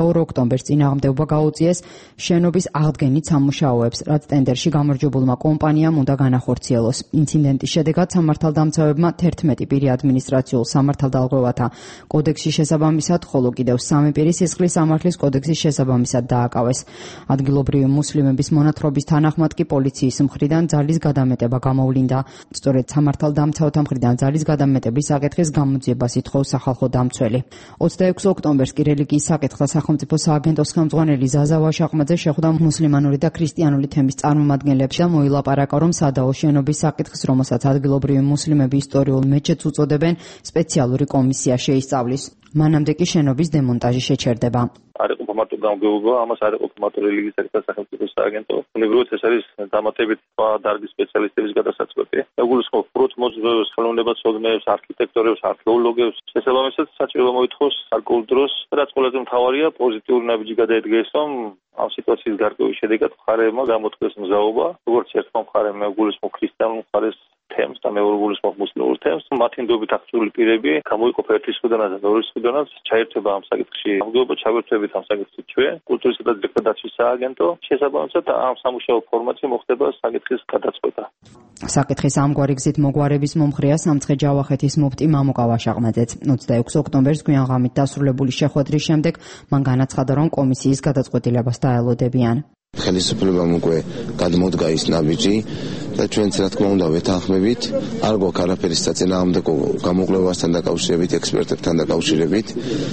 ოცდაორ ოქტომბერს წინააღმდეგობა გაუწიეს შენობის აღდგენით სამუშაოებს, რაც ტენდერში გამარჯვებულმა კომპანიამ უნდა განახორციელოს. ინციდენტის შედეგად სამართალდამცავებმა თერთმეტი პირი ადმინისტრაციულ სამართალდაღუებათა კოდექსის შესაბამისად, ხოლო კიდევ სამი პირი სისხლის სამართლის კოდექსის შესაბამისად დააკავეს. ადგილობრივი მუსლიმების მონათხრობის თანახმად კი პოლიციის მხრიდან ძალის გადამეტება გამოვლინდა. სწორედ სამართალდამცავთა მხრიდან ძალის გადამეტების საკითხის გამოძიებას ითხოვს სახალხო დამცველი. ოცდაექვსი ოქტომბერს კი რელიგიის საკითხთა სახელმწიფო სააგენტოს ხელმძღვანელი ზაზა ვაშაყმაძე შეხვდა მუსლიმანური და ქრისტიანული თემის წარმომადგენლებს და მოილაპარაკა, რომ სადაო შენობის საკითხს, რომელსაც ადგილობრივი მუსლიმები ისტორიულ მეჩეთს უწოდებენ, სპეციალური კომისია შეისწავლის. მანამდე კი შენობის დემონტაჟი შეჩერდება. არ იყო მარტო გამგეობა, ამას არ იყო მარტო რელიგიის საკითხთა სახელმწიფო სააგენტო. უნებრივად ეს არის დამატებით სხვა დარგის სპეციალისტების გადასაწყვეტი. ეგულისხმობ პროთ მოძრაობის ხელოვნებას, ცოდნეებს, არქიტექტორებს, არქეოლოგებს. შესაბამისად საჭირო მოითხოვს გარკვეულ დროს, რაც ყველაზე მთავარია, პოზიტიური ნაბიჯი გადაედგეს, რომ ამ სიტუაციის გარკვევის შედეგად მხარეებმა გამოთქვეს მზაობა, როგორც ერთმა მხარემ ეგულისხმობ ქრისტიანულ მხარეს თემს და მეორე გულისხმობ მუსლიმურ თემს, მათი ნდობით აღჭურვილი პირები გამოიყოფა ერთის მხრიდანაც და ორის მხრიდანაც, ჩაერთვება ამ საკითხში. გამგეობა ჩავერთვებით ამ საკითხში ჩვენ, კულტურისა და დეკლარაციის სააგენტო, შესაბამისად ამ სამუშაო ფორმატში მოხდება საკითხის გადაწყვეტა. საკითხის ამგვარი გზით მოგვარების მომხრეა სამცხე-ჯავახეთის მუფტი მამუკა ვაშაყმაძეც. ოცდაექვსი ოქტომბერს გვიან ღამით დასრულებული შეხვედრის შემდეგ მან განაცხადა, რომ კომისიის გადაწყვეტილებას დაელოდებიან. ხელისუფლებამ უკვე გადმოდგა ის ნაბიჯი და ჩვენც რა თქმა უნდა ვეთანხმებით, არ გვაქვს არაფერი საწინააღმდეგო გამოკვლევასთან დაკავშირებით, ექსპერტებთან დაკავშირებით.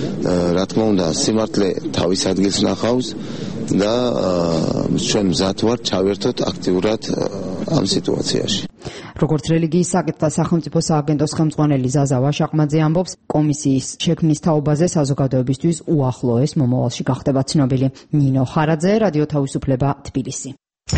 რა თქმა უნდა, სიმართლე თავის ადგილს ნახავს და ჩვენ მზად ვართ ჩავერთოთ აქტიურად ამ სიტუაციაში. როგორც რელიგიის საკითხთა სახელმწიფო სააგენტოს ხელმძღვანელი ზაზა ვაშაყმაძე ამბობს, კომისიის შექმნის თაობაზე საზოგადოებისთვის უახლოეს მომავალში გახდება ცნობილი. ნინო ხარაძე, რადიო თავისუფლება, თბილისი.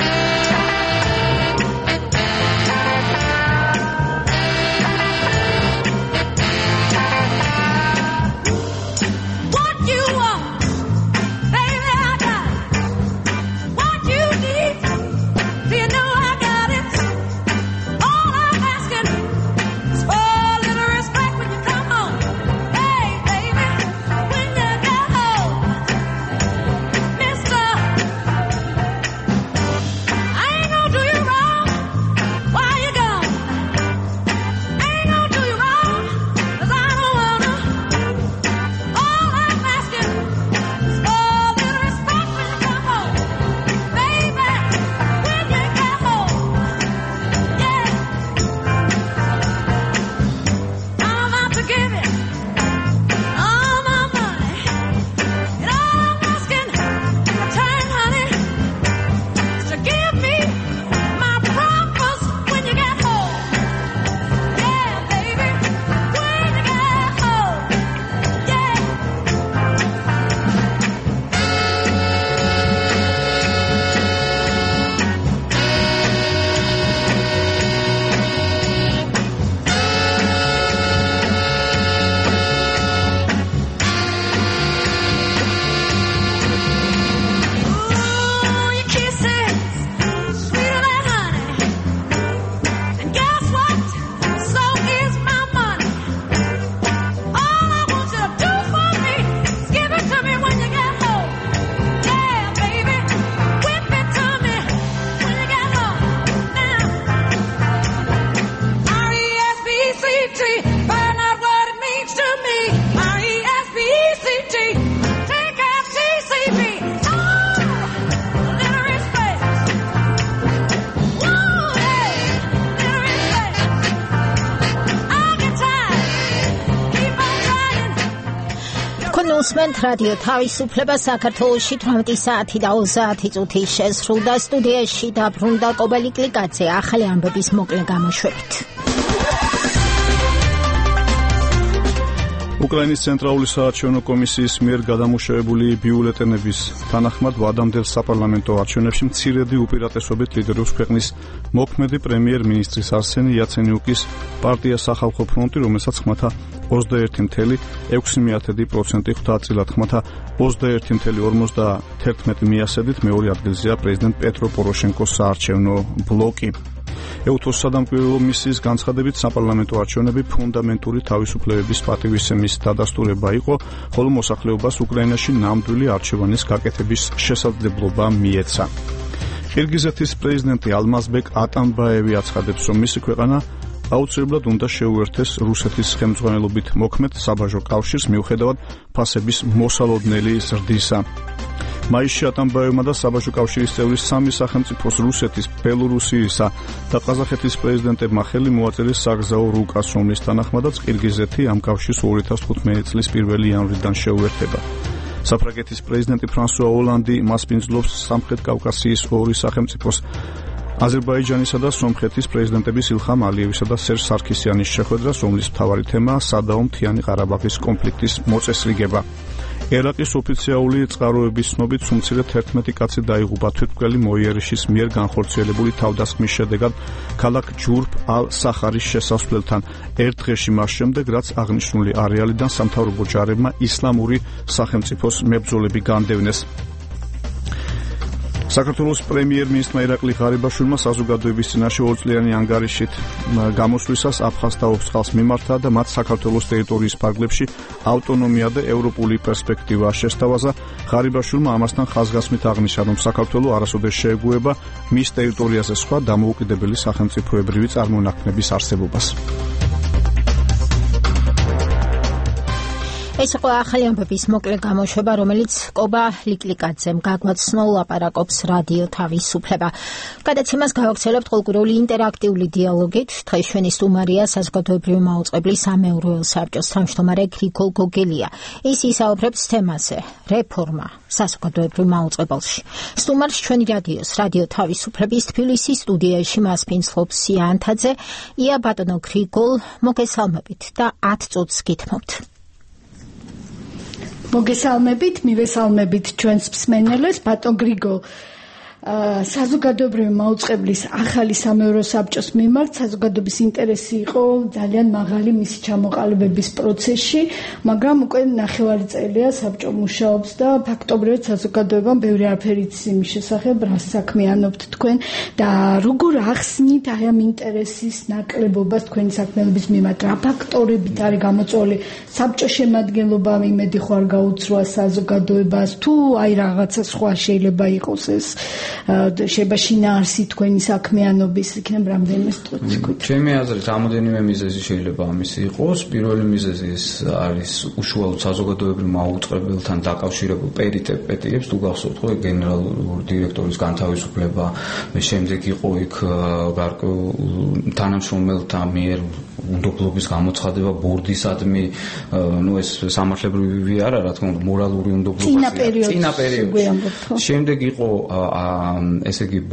უსმენთ რადიო თავისუფლება საქართველოში თვრამეტი საათი და ოცდაათი წუთი შესრულდა. სტუდიაში დაბრუნდა კობალი კლიკაძე ახალი ამბების მოკლე გამოშვებით. უკრაინის ცენტრალური საარჩევნო კომისიის მიერ გადამუშავებული ბიულეტენების თანახმად ვადამდელ საპარლამენტო არჩევნებში მცირედი უპირატესობით ლიდერობს ქვეყნის მოქმედი პრემიერ-მინისტრის არსენი იაცენიუკის პარტია სახალხო ფრონტი, რომელსაც ხმათა ოცდაერთი წუთი ექვსი პროცენტი ხვდა წილად ხმათა ოცდაერთი წუთი ორმოცდაათერთმეტი პროცენტით მეორე ადგილზეა პრეზიდენტ პეტრო პოროშენკოს საარჩევნო ბლოკი. ეუთოს სადამკვირვებლო მისიის განცხადებით საპარლამენტო არჩევნები ფუნდამენტური თავისუფლებების პატივისცემის დადასტურება იყო, ხოლო მოსახლეობას უკრაინაში ნამდვილი არჩევანის გაკეთების შესაძლებლობა მიეცა. ყირგიზეთის პრეზიდენტი ალმაზბეკ ატამბაევი აცხადებს, რომ მისი ქვეყანა აუცილებლად უნდა შეუერთდეს რუსეთის ხელმძღვანელობით მოქმედ საბაჟო კავშირს მიუხედავად ფასების მოსალოდნელი ზრდისა. მაისში ატამბაევმა და საბაჟო კავშირის წევრი სამი სახელმწიფოს რუსეთის, ბელორუსიისა და ყაზახეთის პრეზიდენტებმა ხელი მოაწერეს საგზაო რუკას, რომლის თანახმადაც ყირგიზეთი ამ კავშირს ორი ათას თხუთმეტი წლის პირველი იანვრიდან შეუერთდება. საფრანგეთის პრეზიდენტი ფრანსუა ოლანდი მასპინძლობს სამხრეთ კავკასიის ორი სახელმწიფოს აზერბაიჯანისა და სომხეთის პრეზიდენტების ილხამ ალიევისა და სერჟ სარქისიანის შეხვედრას, რომლის მთავარი თემაა სადაო მთიანი ყარაბაღის კონფლიქტის მოწესრიგება. ერაყის ოფიციალური წყაროების ცნობით უმცირე თერთმეტი კაცი დაიღუპა თვითმკვლელი მოიერიშის მიერ განხორციელებული თავდასხმის შედეგად ქალაქ ჯურფ ალ-სახარის შესასვლელთან ერთ დღეში მას შემდეგ, რაც აღნიშნული არეალიდან სამთავრობო ჯარებმა ისლამური სახელმწიფოს მებრძოლები განდევნეს. საქართველოს პრემიერ-მინისტრმა ირაკლი ღარიბაშვილმა საზოგადოების წინაშე ორწლიანი ანგარიშით გამოსვლისას აფხაზთაობს ხალხს მიმართა და მათ საქართველოს ტერიტორიის ფარგლებში ავტონომია და ევროპული პერსპექტივა შესთავაზა. ღარიბაშვილმა ამასთან ხაზგასმით აღნიშნა, რომ საქართველო არასოდეს შეეგუება მის ტერიტორიაზე სხვა დამოუკიდებელი სახელმწიფოებრივი წარმონაქმნების არსებობას. ეს იყო ახალი ამბების მოკლე გამოშვება, რომელიც კობა ლიკლიკაძემ გაგვაცნო ლაპარაკობს რადიო თავისუფლება. გადაცემას გავაგრძელებთ ყოველკვირეული ინტერაქტიული დიალოგით. დღეს ჩვენი სტუმარია საზოგადოებრივი მაუწყებლის სამეურვეო საბჭოს თავმჯდომარე გრიგოლ გოგელია. ის ისაუბრებს თემაზე რეფორმა საზოგადოებრივ მაუწყებელში. სტუმარს ჩვენი რადიოს რადიო თავისუფლების თბილისის სტუდიაში მასპინძლობს სია ანთაძე. ია ბატონო გრიგოლ, მოგესალმებით და ათ წუთს გითმობთ. მოგესალმებით, მივესალმებით ჩვენს მსმენელებს, ბატონ გრიგოლ. საზოგადოებრივი მაუწყებლის ახალი სამეურვეო საბჭოს მიმართ საზოგადოების ინტერესი იყო ძალიან მაღალი მისი ჩამოყალიბების პროცესში, მაგრამ უკვე ნახევარი წელია საბჭო მუშაობს და ფაქტობრივად საზოგადოებამ ბევრი არაფერი იცის იმის შესახებ, რას საქმიანობთ თქვენ და როგორ ახსნით აი ამ ინტერესის ნაკლებობას თქვენი საქმიანობის მიმართ, რა ფაქტორებით არის გამოწვეული საბჭოს შემადგენლობა, იმედი ხო არ გაუცროა საზოგადოებას, თუ აი რაღაცა სხვა შეიძლება იყოს ეს შეიძლება შინაარსი თქვენი საქმიანობის იქნება რამდენიმე სტუდიქვით. ჩემი აზრით რამოდენიმე მიზეზი შეიძლება ამისი იყოს. პირველი მიზეზი ეს არის უშუალოდ საზოგადოებრივ მაუწყებელთან დაკავშირებულ პერიპეტიებს, თუ გახსოვთ ხო გენერალური დირექტორის განთავისუფლება, შემდეგ იყო იქ გარკვეულ თანამშრომელთა მიერ უნდობლობის გამოცხადება ბორდისადმი, ნუ ეს სამართლებრივი არა, რა თქმა უნდა, მორალური უნდობლობაა. წინა პერიოდში. შემდეგ იყო ესე იგი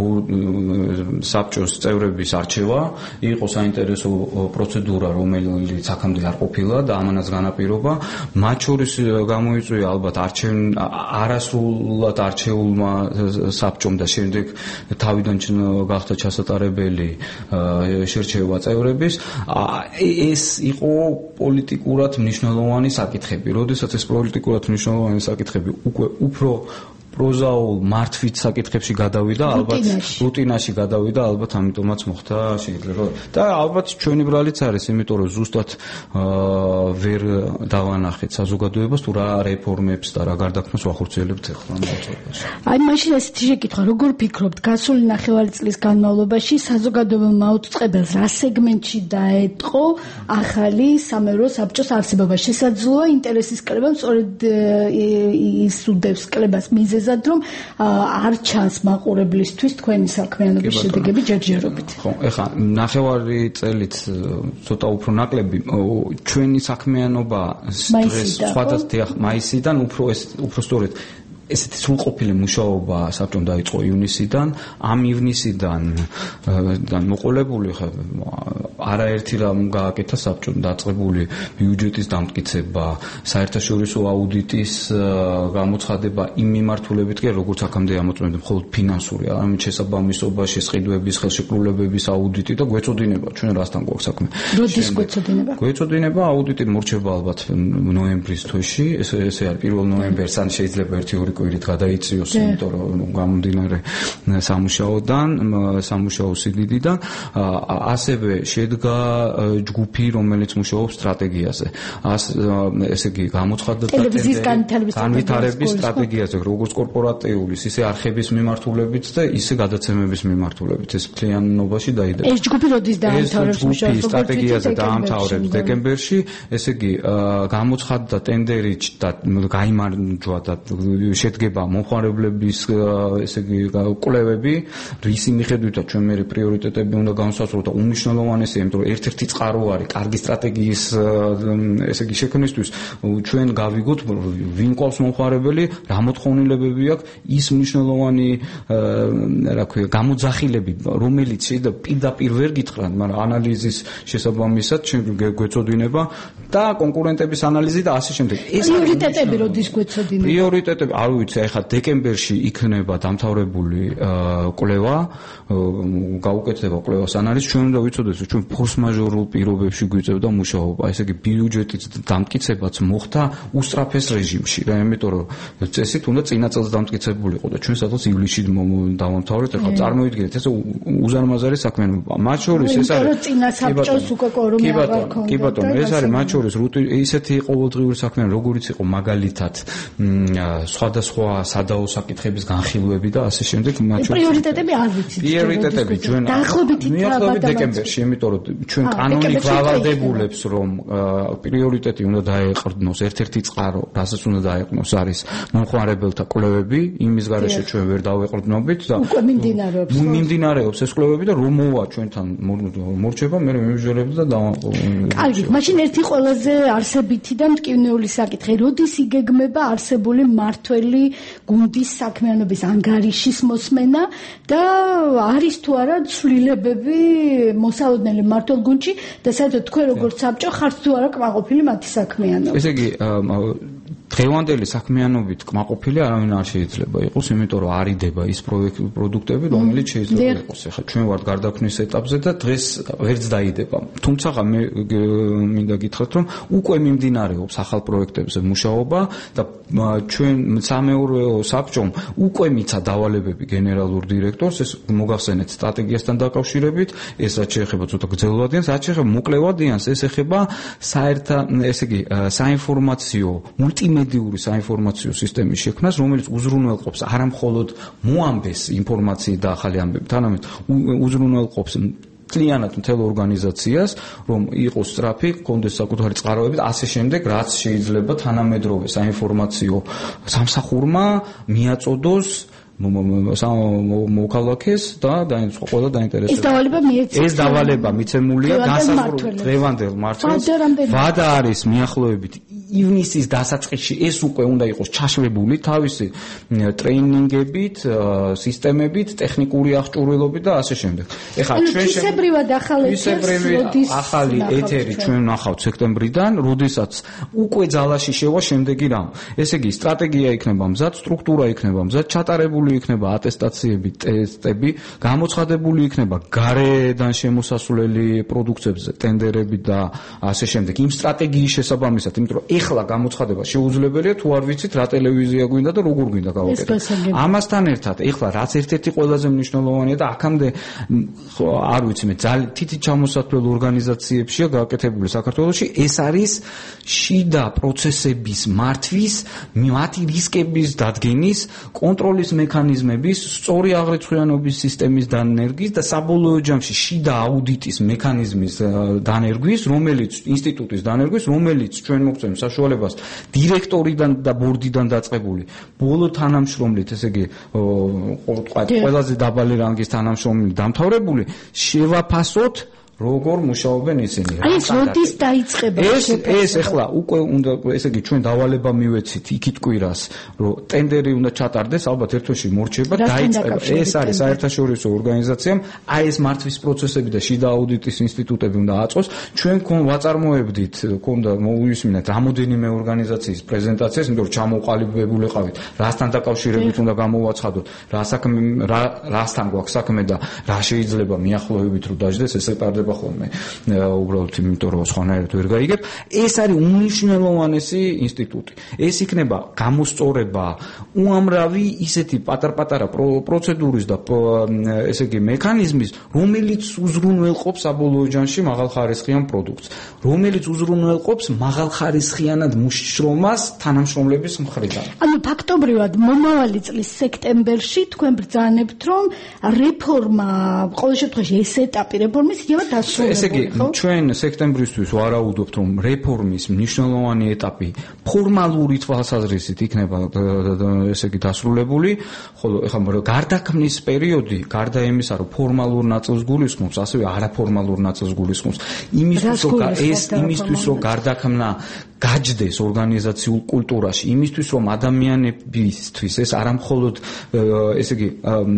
საბჭოს წევრების არჩევა, იყო საინტერესო პროცედურა, რომელიც აქამდე არ ყოფილა და ამანაც განაპირობა. მათ შორის გამოიწვია ალბათ არჩევნ არასრულად არჩეულმა საბჭომ და შემდეგ თავიდან გახდა ჩასატარებელი შერჩევა წევრების. ეს იყო პოლიტიკურად მნიშვნელოვანი საკითხები. როდესაც ეს პოლიტიკურად მნიშვნელოვანი საკითხები უკვე უფრო პროზაულ მართვის საკითხებში გადავიდა, ალბათ რუტინაში გადავიდა, ალბათ ამიტომაც მოხდა შეიძლება და ალბათ ჩვენი ბრალიც არის, იმიტომ რომ ზუსტად ვერ დავანახეთ საზოგადოებას თუ რა რეფორმებს და რა გარდაქმნას ვახორციელებთ ახლა მოწოდებში. აი მაშინ ესეთი შეკითხვა, როგორ ფიქრობთ, გასული ნახევარი წლის განმავლობაში საზოგადოებრივ მაუწყებელს რა სეგმენტში დაეტყო ახალი სამეურვეო საბჭოს არსებობა? შესაძლოა ინტერესის კლება სწორედ ის უდევს კლებას მიზეზად, რომ არ ჩანს მაყურებლისთვის თქვენი საქმიანობის შედეგები ჯერჯერობით. ხო, ეხლა ნახევარი წელით ცოტა უფრო ნაკლები ჩვენი საქმიანობა დღეს სხვადასხვა მაისიდან უფრო ეს უფრო სწორედ ესეთი სრულყოფილი მუშაობა საბჭომ დაიწყო ივნისიდან, ამ ივნისიდან მოყოლებული არაერთი რამ გააკეთა საბჭომ, დაწყებული ბიუჯეტის დამტკიცება, საერთაშორისო აუდიტის გამოცხადება იმ მიმართულებით კი როგორც აქამდე ამოწმებდნენ, მხოლოდ ფინანსური, არამედ შესაბამისობა, შესყიდვების, ხელშეკრულებების აუდიტი და გვეწოდინება ჩვენ რასთან გვაქვს საქმე. როდის გვეწოდინება? გვეწოდინება აუდიტი მორჩება ალბათ ნოემბრის თვეში, ეს ესე არის პირველ ნოემბერს ან შეიძლება ერთი ორი კვირით გადაიწიოს, იმიტომ რომ გამომდინარე სამუშაოდან, სამუშაო სიდიდიდან, ასევე შედგა ჯგუფი, რომელიც მუშაობს სტრატეგიაზე. ესე იგი, გამოცხადდა ტელევიზიის განვითარების სტრატეგიაზე, როგორც კორპორატიულის, ისე არხების მიმართულებით და ისე გადაცემების მიმართულებით. ეს მთლიანობაში დაიდება. ეს ჯგუფი როდის დაამთავრებს მუშაობას? სტრატეგიაზე დაამთავრებს დეკემბერში, ესე იგი, გამოცხადდა ტენდერი და გაიმარჯვა და შედგება მომხმარებლების ესე იგი კვლევები, რის მიხედვითაც ჩვენ მე პრიორიტეტები უნდა განსაზღვროთ და უმნიშვნელოვანესია, იმიტომ რომ ერთ-ერთი წყარო არის კარგი სტრატეგიის ესე იგი შექმნისთვის, ჩვენ გავიგოთ ვინ ყავს მომხმარებელი, რა მოთხოვნილებები აქვს, ის მნიშვნელოვანი რა ქვია გამოძახილები, რომელიც შეიძლება პირდაპირ ვერ გითხრათ, მაგრამ ანალიზის შესაბამისად ჩვენ გვეწოდინება და კონკურენტების ანალიზი და ასე შემდეგ. ეს პრიორიტეტები როდის გვეწოდინება? პრიორიტეტები, არ ვიცი, ეხლა დეკემბერში იქნება დამთავრებული კვლევა, გაუკეთდება კვლევას ანალიზი, ჩვენ უნდა ვიცოდეთ, რომ ჩვენ ფორს-მაჟორულ პირობებში გვიწევდა მუშაობა, ესე იგი ბიუჯეტის დამტკიცებაც მოხდა უსწრაფეს რეჟიმში, რა, იმიტომ რომ წესით უნდა წინა წელს დამტკიცებულიყო და ჩვენ სადღაც ივლისში დავამთავრეთ, ეხლა წარმოიდგინეთ, ეს უზარმაზარი საქმიანობა. მათ შორის ეს არის წინა საბჭოს უკვე კორუმი აღარ ქონდა. კი ბატონო, ეს არის მათ შორის ისეთი ყოველდღიური საქმიანობა, როგორიც იყო მაგალითად სხვადასხვა სადაო საკითხების განხილვები და ასე შემდეგ, მათ შორის პრიორიტეტები არ ვიცით. პრიორიტეტები ჩვენ დაახლოებით მიახლოებით დეკემბერში, იმიტომ რომ ჩვენ კანონი გავალდებულებს, რომ პრიორიტეტი უნდა დაეყრდნოს, ერთ-ერთი წყარო, რასაც უნდა დაეყრდნოს არის მომხმარებელთა კვლევები, იმის გარეშე ჩვენ ვერ დავეყრდნობით და უკვე მიმდინარეობს. მიმდინარეობს ეს კვლევები და რომ მოვა ჩვენთან მორჩება, მე მივიჟერებ და დავამყო. კარგი, მაშინ ერთი ყველაზე არსებითი და მტკივნეული საკითხი, როდის იგეგმება არსებული მართველი გუნდის საქმიანობის ანგარიშის მოსმენა და არის თუ არა ცვლილებები მოსალოდნელი მმართველ გუნდში და საერთოდ თქვენ როგორც საბჭო ხართ თუ არა კმაყოფილი მათი საქმიანობით? ესე იგი, დღევანდელი საქმიანობით კმაყოფილი არავინ არ შეიძლება იყოს, იმიტომ რომ არიდება ის პროდუქტები, რომელიც შეიძლება იყოს. ეხლა ჩვენ ვართ გარდაქმნის ეტაპზე და დღეს ვერც დაიდება. თუმცა მე მინდა გითხრათ, რომ უკვე მიმდინარეობს ახალ პროექტებზე მუშაობა და ჩვენ სამეურვეო საბჭომ უკვე მიცა დავალებები გენერალურ დირექტორს, ეს მოგახსენეთ სტრატეგიასთან დაკავშირებით, ეს რაც შეეხება ცოტა გრძელვადიანს, რაც შეეხება მოკლევადიანს, ეს ეხება საერთა, ესე იგი, საინფორმაციო მულტიმედიური საინფორმაციო სისტემის შექმნას, რომელიც უზრუნველყოფს არა მხოლოდ მოამბეს ინფორმაციის და ახალი ამბებით, არამედ უზრუნველყოფს მთლიანად მთელ ორგანიზაციას, რომ იყოს სწრაფი, კონდეს საკუთარი წყაროები და ასე შემდეგ, რაც შეიძლება თანამედროვე საინფორმაციო სამსახურმა მიაწოდოს მოქალაქეს და ყველა დაინტერესებული. ეს დავალება მიეცემა. ეს დავალება მიცემულია განსაზღვრულ დღევანდელ მმართველს. ვადა არის მიახლოებით ივნისის დასაწყისში, ეს უკვე უნდა იყოს ჩაშვებული თავისი ტრეინინგებით, სისტემებით, ტექნიკური აღჭურვილობით და ასე შემდეგ. ეხლა ჩვენ ისებრივად ახალ ეთერს ახალი ეთერი ჩვენ ნახავთ სექტემბრიდან, როდესაც უკვე ძალაში შევა შემდეგი რამ. ესე იგი, სტრატეგია იქნება მზად, სტრუქტურა იქნება მზად, ჩატარებული იქნება ატესტაციები, ტესტები, გამოცხადებული იქნება გარედან შემოსასვლელი პროდუქტებზე ტენდერები და ასე შემდეგ. იმ სტრატეგიის შესაბამისად, იმიტომ რომ ეხლა გამოცხადება შეუძლებელია, თუ არ ვიცით რა ტელევიზია გვინდა და როგორ გვინდა გავაკეთოთ. ამასთან ერთად, ეხლა რაც ერთ-ერთი ყველაზე მნიშვნელოვანია და აქამდე არ ვიცი მე, ძალიან თითი ჩამოსათვლელ ორგანიზაციებშია გაკეთებული საქართველოში, ეს არის შიდა პროცესების მართვის, მათი რისკების დადგენის, კონტროლის მექანიზმების, სწორი აღრიცხვიანობის სისტემის დანერგვის და საბოლოო ჯამში შიდა აუდიტის მექანიზმის დანერგვის, რომელიც ინსტიტუტის დანერგვის, რომელიც ჩვენ მოგწევს საშუალებას დირექტორიდან და ბორდიდან დაწყებული ბოლო თანამშრომლით, ესე იგი, ყველაზე დაბალი რანგის თანამშრომლით დამთავრებული, შევაფასოთ როგორ მუშაობენ ისინი. აი ეს როდის დაიწყება? ეს ეს ახლა უკვე უნდა, ესე იგი, ჩვენ დავალება მივეცით იქით კვირას, რომ ტენდერი უნდა ჩატარდეს, ალბათ ერთოში მორჩება, დაიწყება. ეს არის საერთაშორისო ორგანიზაციამ, აი ეს მართვის პროცესები და შიდა აუდიტის ინსტიტუტები უნდა აწოს. ჩვენ ქონ ვაწარმოებდით, ქონდა მოუსმინეთ რამოდენიმე ორგანიზაციის პრეზენტაციას, იმიტომ რომ ჩამოყალიბებულიყავით, რასთან დაკავშირებით უნდა გამოვაცხადოთ, რა საქმე, რასთან გვაქვს საქმე და რა შეიძლება მიახლოებით რომ დაждდეს, ესე პარდება ხდება ხოლმე უბრალოდ იმიტომ რომ სხვანაირად ვერ გაიგებ ეს არის უნიშნელოვანესი ინსტიტუტი ეს იქნება გამოსწორება უამრავი ისეთი პატარ-პატარა პროცედურის და ესე იგი მექანიზმის რომელიც უზრუნველყოფს საბოლოო ჯამში მაღალხარისხიან პროდუქტს რომელიც უზრუნველყოფს მაღალხარისხიანად მუშრომას თანამშრომლების მხრიდან ანუ ფაქტობრივად მომავალი წლის სექტემბერში თქვენ ბრძანებთ რომ რეფორმა ყოველ შემთხვევაში ეს ეტაპი რეფორმის იქნება დასრულებული ესე იგი ჩვენ სექტემბრისთვის ვარაუდობთ რომ რეფორმის მნიშვნელოვანი ეტაპი ფორმალური თვალსაზრისით იქნება ესე იგი დასრულებული ხოლო ეხლა გარდაქმნის პერიოდი გარდა იმისა რომ ფორმალურ ნაწილს გულისხმობს ასევე არაფორმალურ ნაწილს გულისხმობს იმისთვის რომ ეს იმისთვის რომ გარდაქმნა გაჯდეს ორგანიზაციულ კულტურაში იმისთვის რომ ადამიანებისთვის ეს არამხოლოდ ესე იგი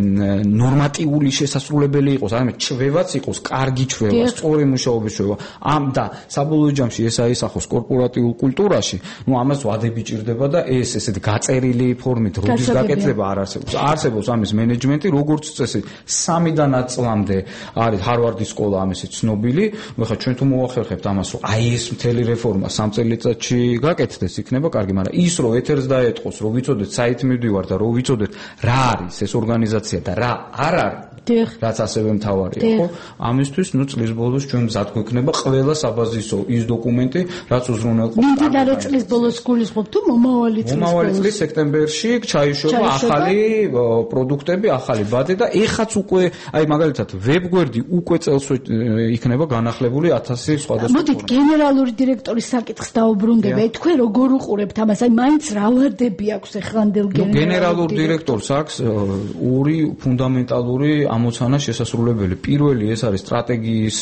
ნორმატიული შესაძლებელი იყოს არამედ ჩვევაც იყოს კარგი ჩვევა სწორი მუშაობის ჩვევა ამ და საბოლოო ჯამში ეს აისახოს კორპორატიულ კულტურაში ну ამას ვადები ჭირდება და ეს ესეთი გაწერილი ფორმით როდის გაკეთდება არ არსებობს არსებობს ამის მენეჯმენტი როგორც წესი სამიდან ათ წლამდე არის ჰარვარდის სკოლა ამისი ცნობილი ხა ჩვენ თუ მოახერხებთ ამას რომ აი ეს მთელი რეფორმა სამ წელიწადში გაკეთდეს იქნება კარგი მაგრამ ის რომ ეთერს დაეტყოს რომ ვიცოდეთ საით მივდივარ და რომ ვიცოდეთ რა არის ეს ორგანიზაცია და რა არ არის რაც ასევე მთავარია ხო ამისთვის ნუ წლის ბოლოს ჩვენ მზად გვექნება ყველა საბაზისო ის დოკუმენტი რაც უზრუნველყოფს მიმდინარე წლის ბოლოს გულისხმობ თუ მომავალი წლის მომავალი წლის სექტემბერში ჩაიშვება ახალი პროდუქტები ახალი ბადე და ეხაც უკვე აი მაგალითად ვებგვერდი უკვე წელს იქნება განახლებული ათასი სხვადასხვა მოდით გენერალური დირექტორის საკითხს დაუბრუნდება თქვენ როგორ უყურებთ ამას აი მაინც რა ვადები აქვს ეხანდელ გენერალურ დირექტორს აქვს ორი ფუნდამენტალური ამოცანა შესასრულებელი. პირველი ეს არის სტრატეგიის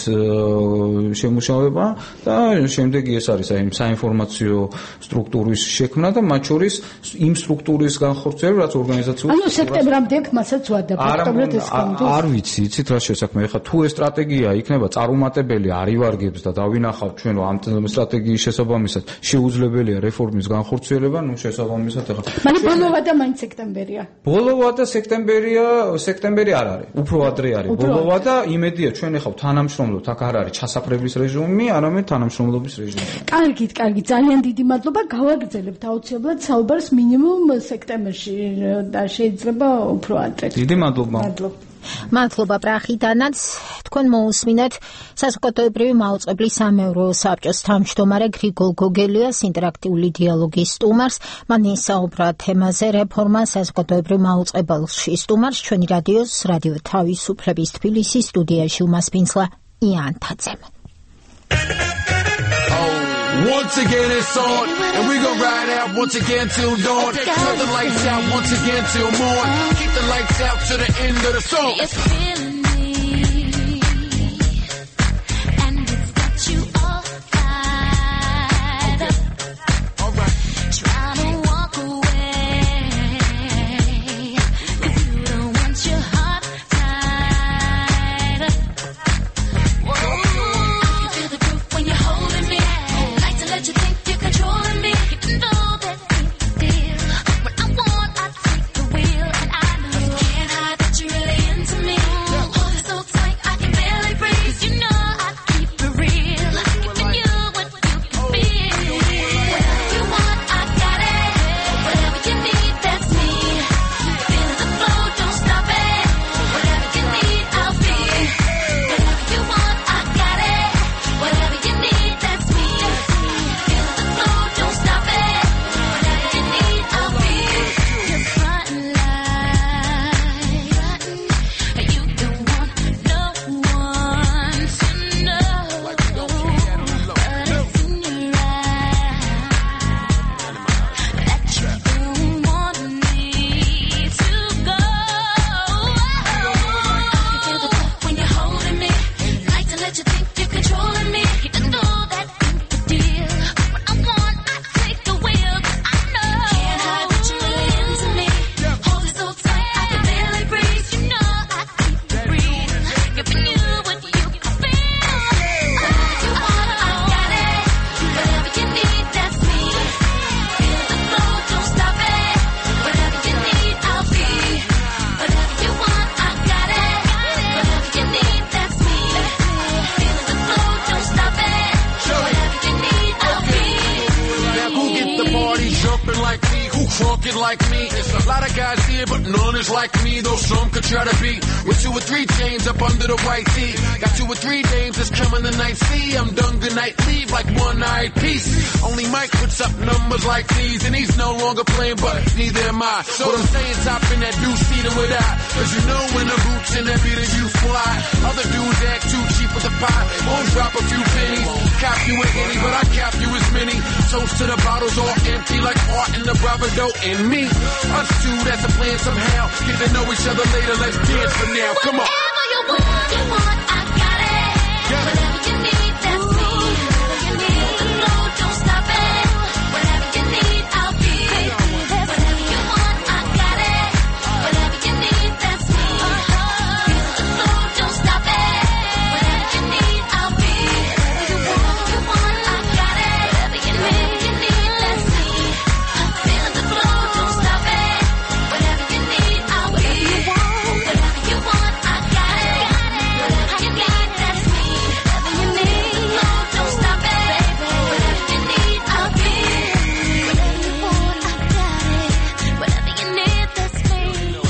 შემუშავება და შემდეგი ეს არის აი საინფორმაციო სტრუქტურის შექმნა და მათ შორის იმ სტრუქტურის განხორციელება, რაც ორგანიზაციული ანუ სექტემბრამდე მასაც ვადა ფაქტობრივად ეს კონტუს. არ ვიცი, იცით რა შესაქმე. ეხლა თუ ეს სტრატეგია იქნება წარუმატებელი, არ ივარგებს და დავინახავთ ჩვენ რომ ამ სტრატეგიის შესაბამისად შეუძლებელია რეფორმის განხორციელება, ну შესაბამისად ეხლა. მაგრამ ბოლოვა და მაინც სექტემბერია. ბოლოვა და სექტემბერია, სექტემბერი არ არის. უფრო ადრე არის ბოლოვა და იმედია ჩვენ ეხავ თანამშრომლობთ აქ არ არის ჩასაფრების რეჟიმი არამედ თანამშრომლობის რეჟიმი. კარგით, კარგი, ძალიან დიდი მადლობა. გავაგრძელებთ აუცილებლად საუბარს მინიმუმ სექტემბერში და შეიძლება უფრო ადრე. დიდი მადლობა. მადლობა. მადლობა პრახიდანაც თქვენ მოусმინეთ საზოგადოებრივი მაუწყებლის სამეურვეო საბჭოს თავმჯდომარე გრიგოლ გოგელიას ინტერაქტიული დიალოგის სტუმარს მან ისაუბრა თემაზე რეფორმა საზოგადოებრივ მაუწყებელში სტუმარს ჩვენი რადიოს რადიო თავისუფლების თბილისის სტუდიაში უმასპინძლა იანთაძემ. Once again it's on, and we gon' ride out once again till dawn. Turn the lights out once again till morn. Keep the lights out to the end of the song. It's feeling me, and it's got you all fired up. All right. Trying to walk away, 'cause you don't want your heart tied up. Whoa, I can feel the groove when you're holding me. Let you think you're controlling me. You know that ain't the deal. When I want, I take the wheel, and I know you can't hide that you're really into me. like me. A lot of guys here, but none is like me. Though some could try to be with two or three chains up under the white tee. Got two or three dames that's coming the night. See, I'm done. Good night, leave like one-eyed piece. Only Mike puts up numbers like these, and he's no longer playing, but neither am I. So what I'm saying, top in that deuce seater without, cause you know when the boots in that beat you fly. Other dudes act too cheap with the pot. Won't drop a few pennies. Cop you with any, but I cap you as many. Toast to the bottles all empty like art in the bravado and me. Us two, that's a plan somehow. Get to know each other later, let's dance for now. Come on. Whatever you want, you want, I got it. Whatever you need, that's me. Whatever you need, the flow, don't stop it. Whatever you need, I'll be. Whatever you want, I got it. Whatever you need, that's me. The flow, don't stop it. Whatever you need, I'll be. Whatever you want, I got it. Whatever you need, that's me. Feeling the flow, don't stop it. Whatever you need, I'll be. Whatever you want, I got it. Whatever you need, that's me. Whatever you need, the flow, don't stop it. Whatever you need, I'll be. Whatever you want, I got it. Whatever you need, that's me.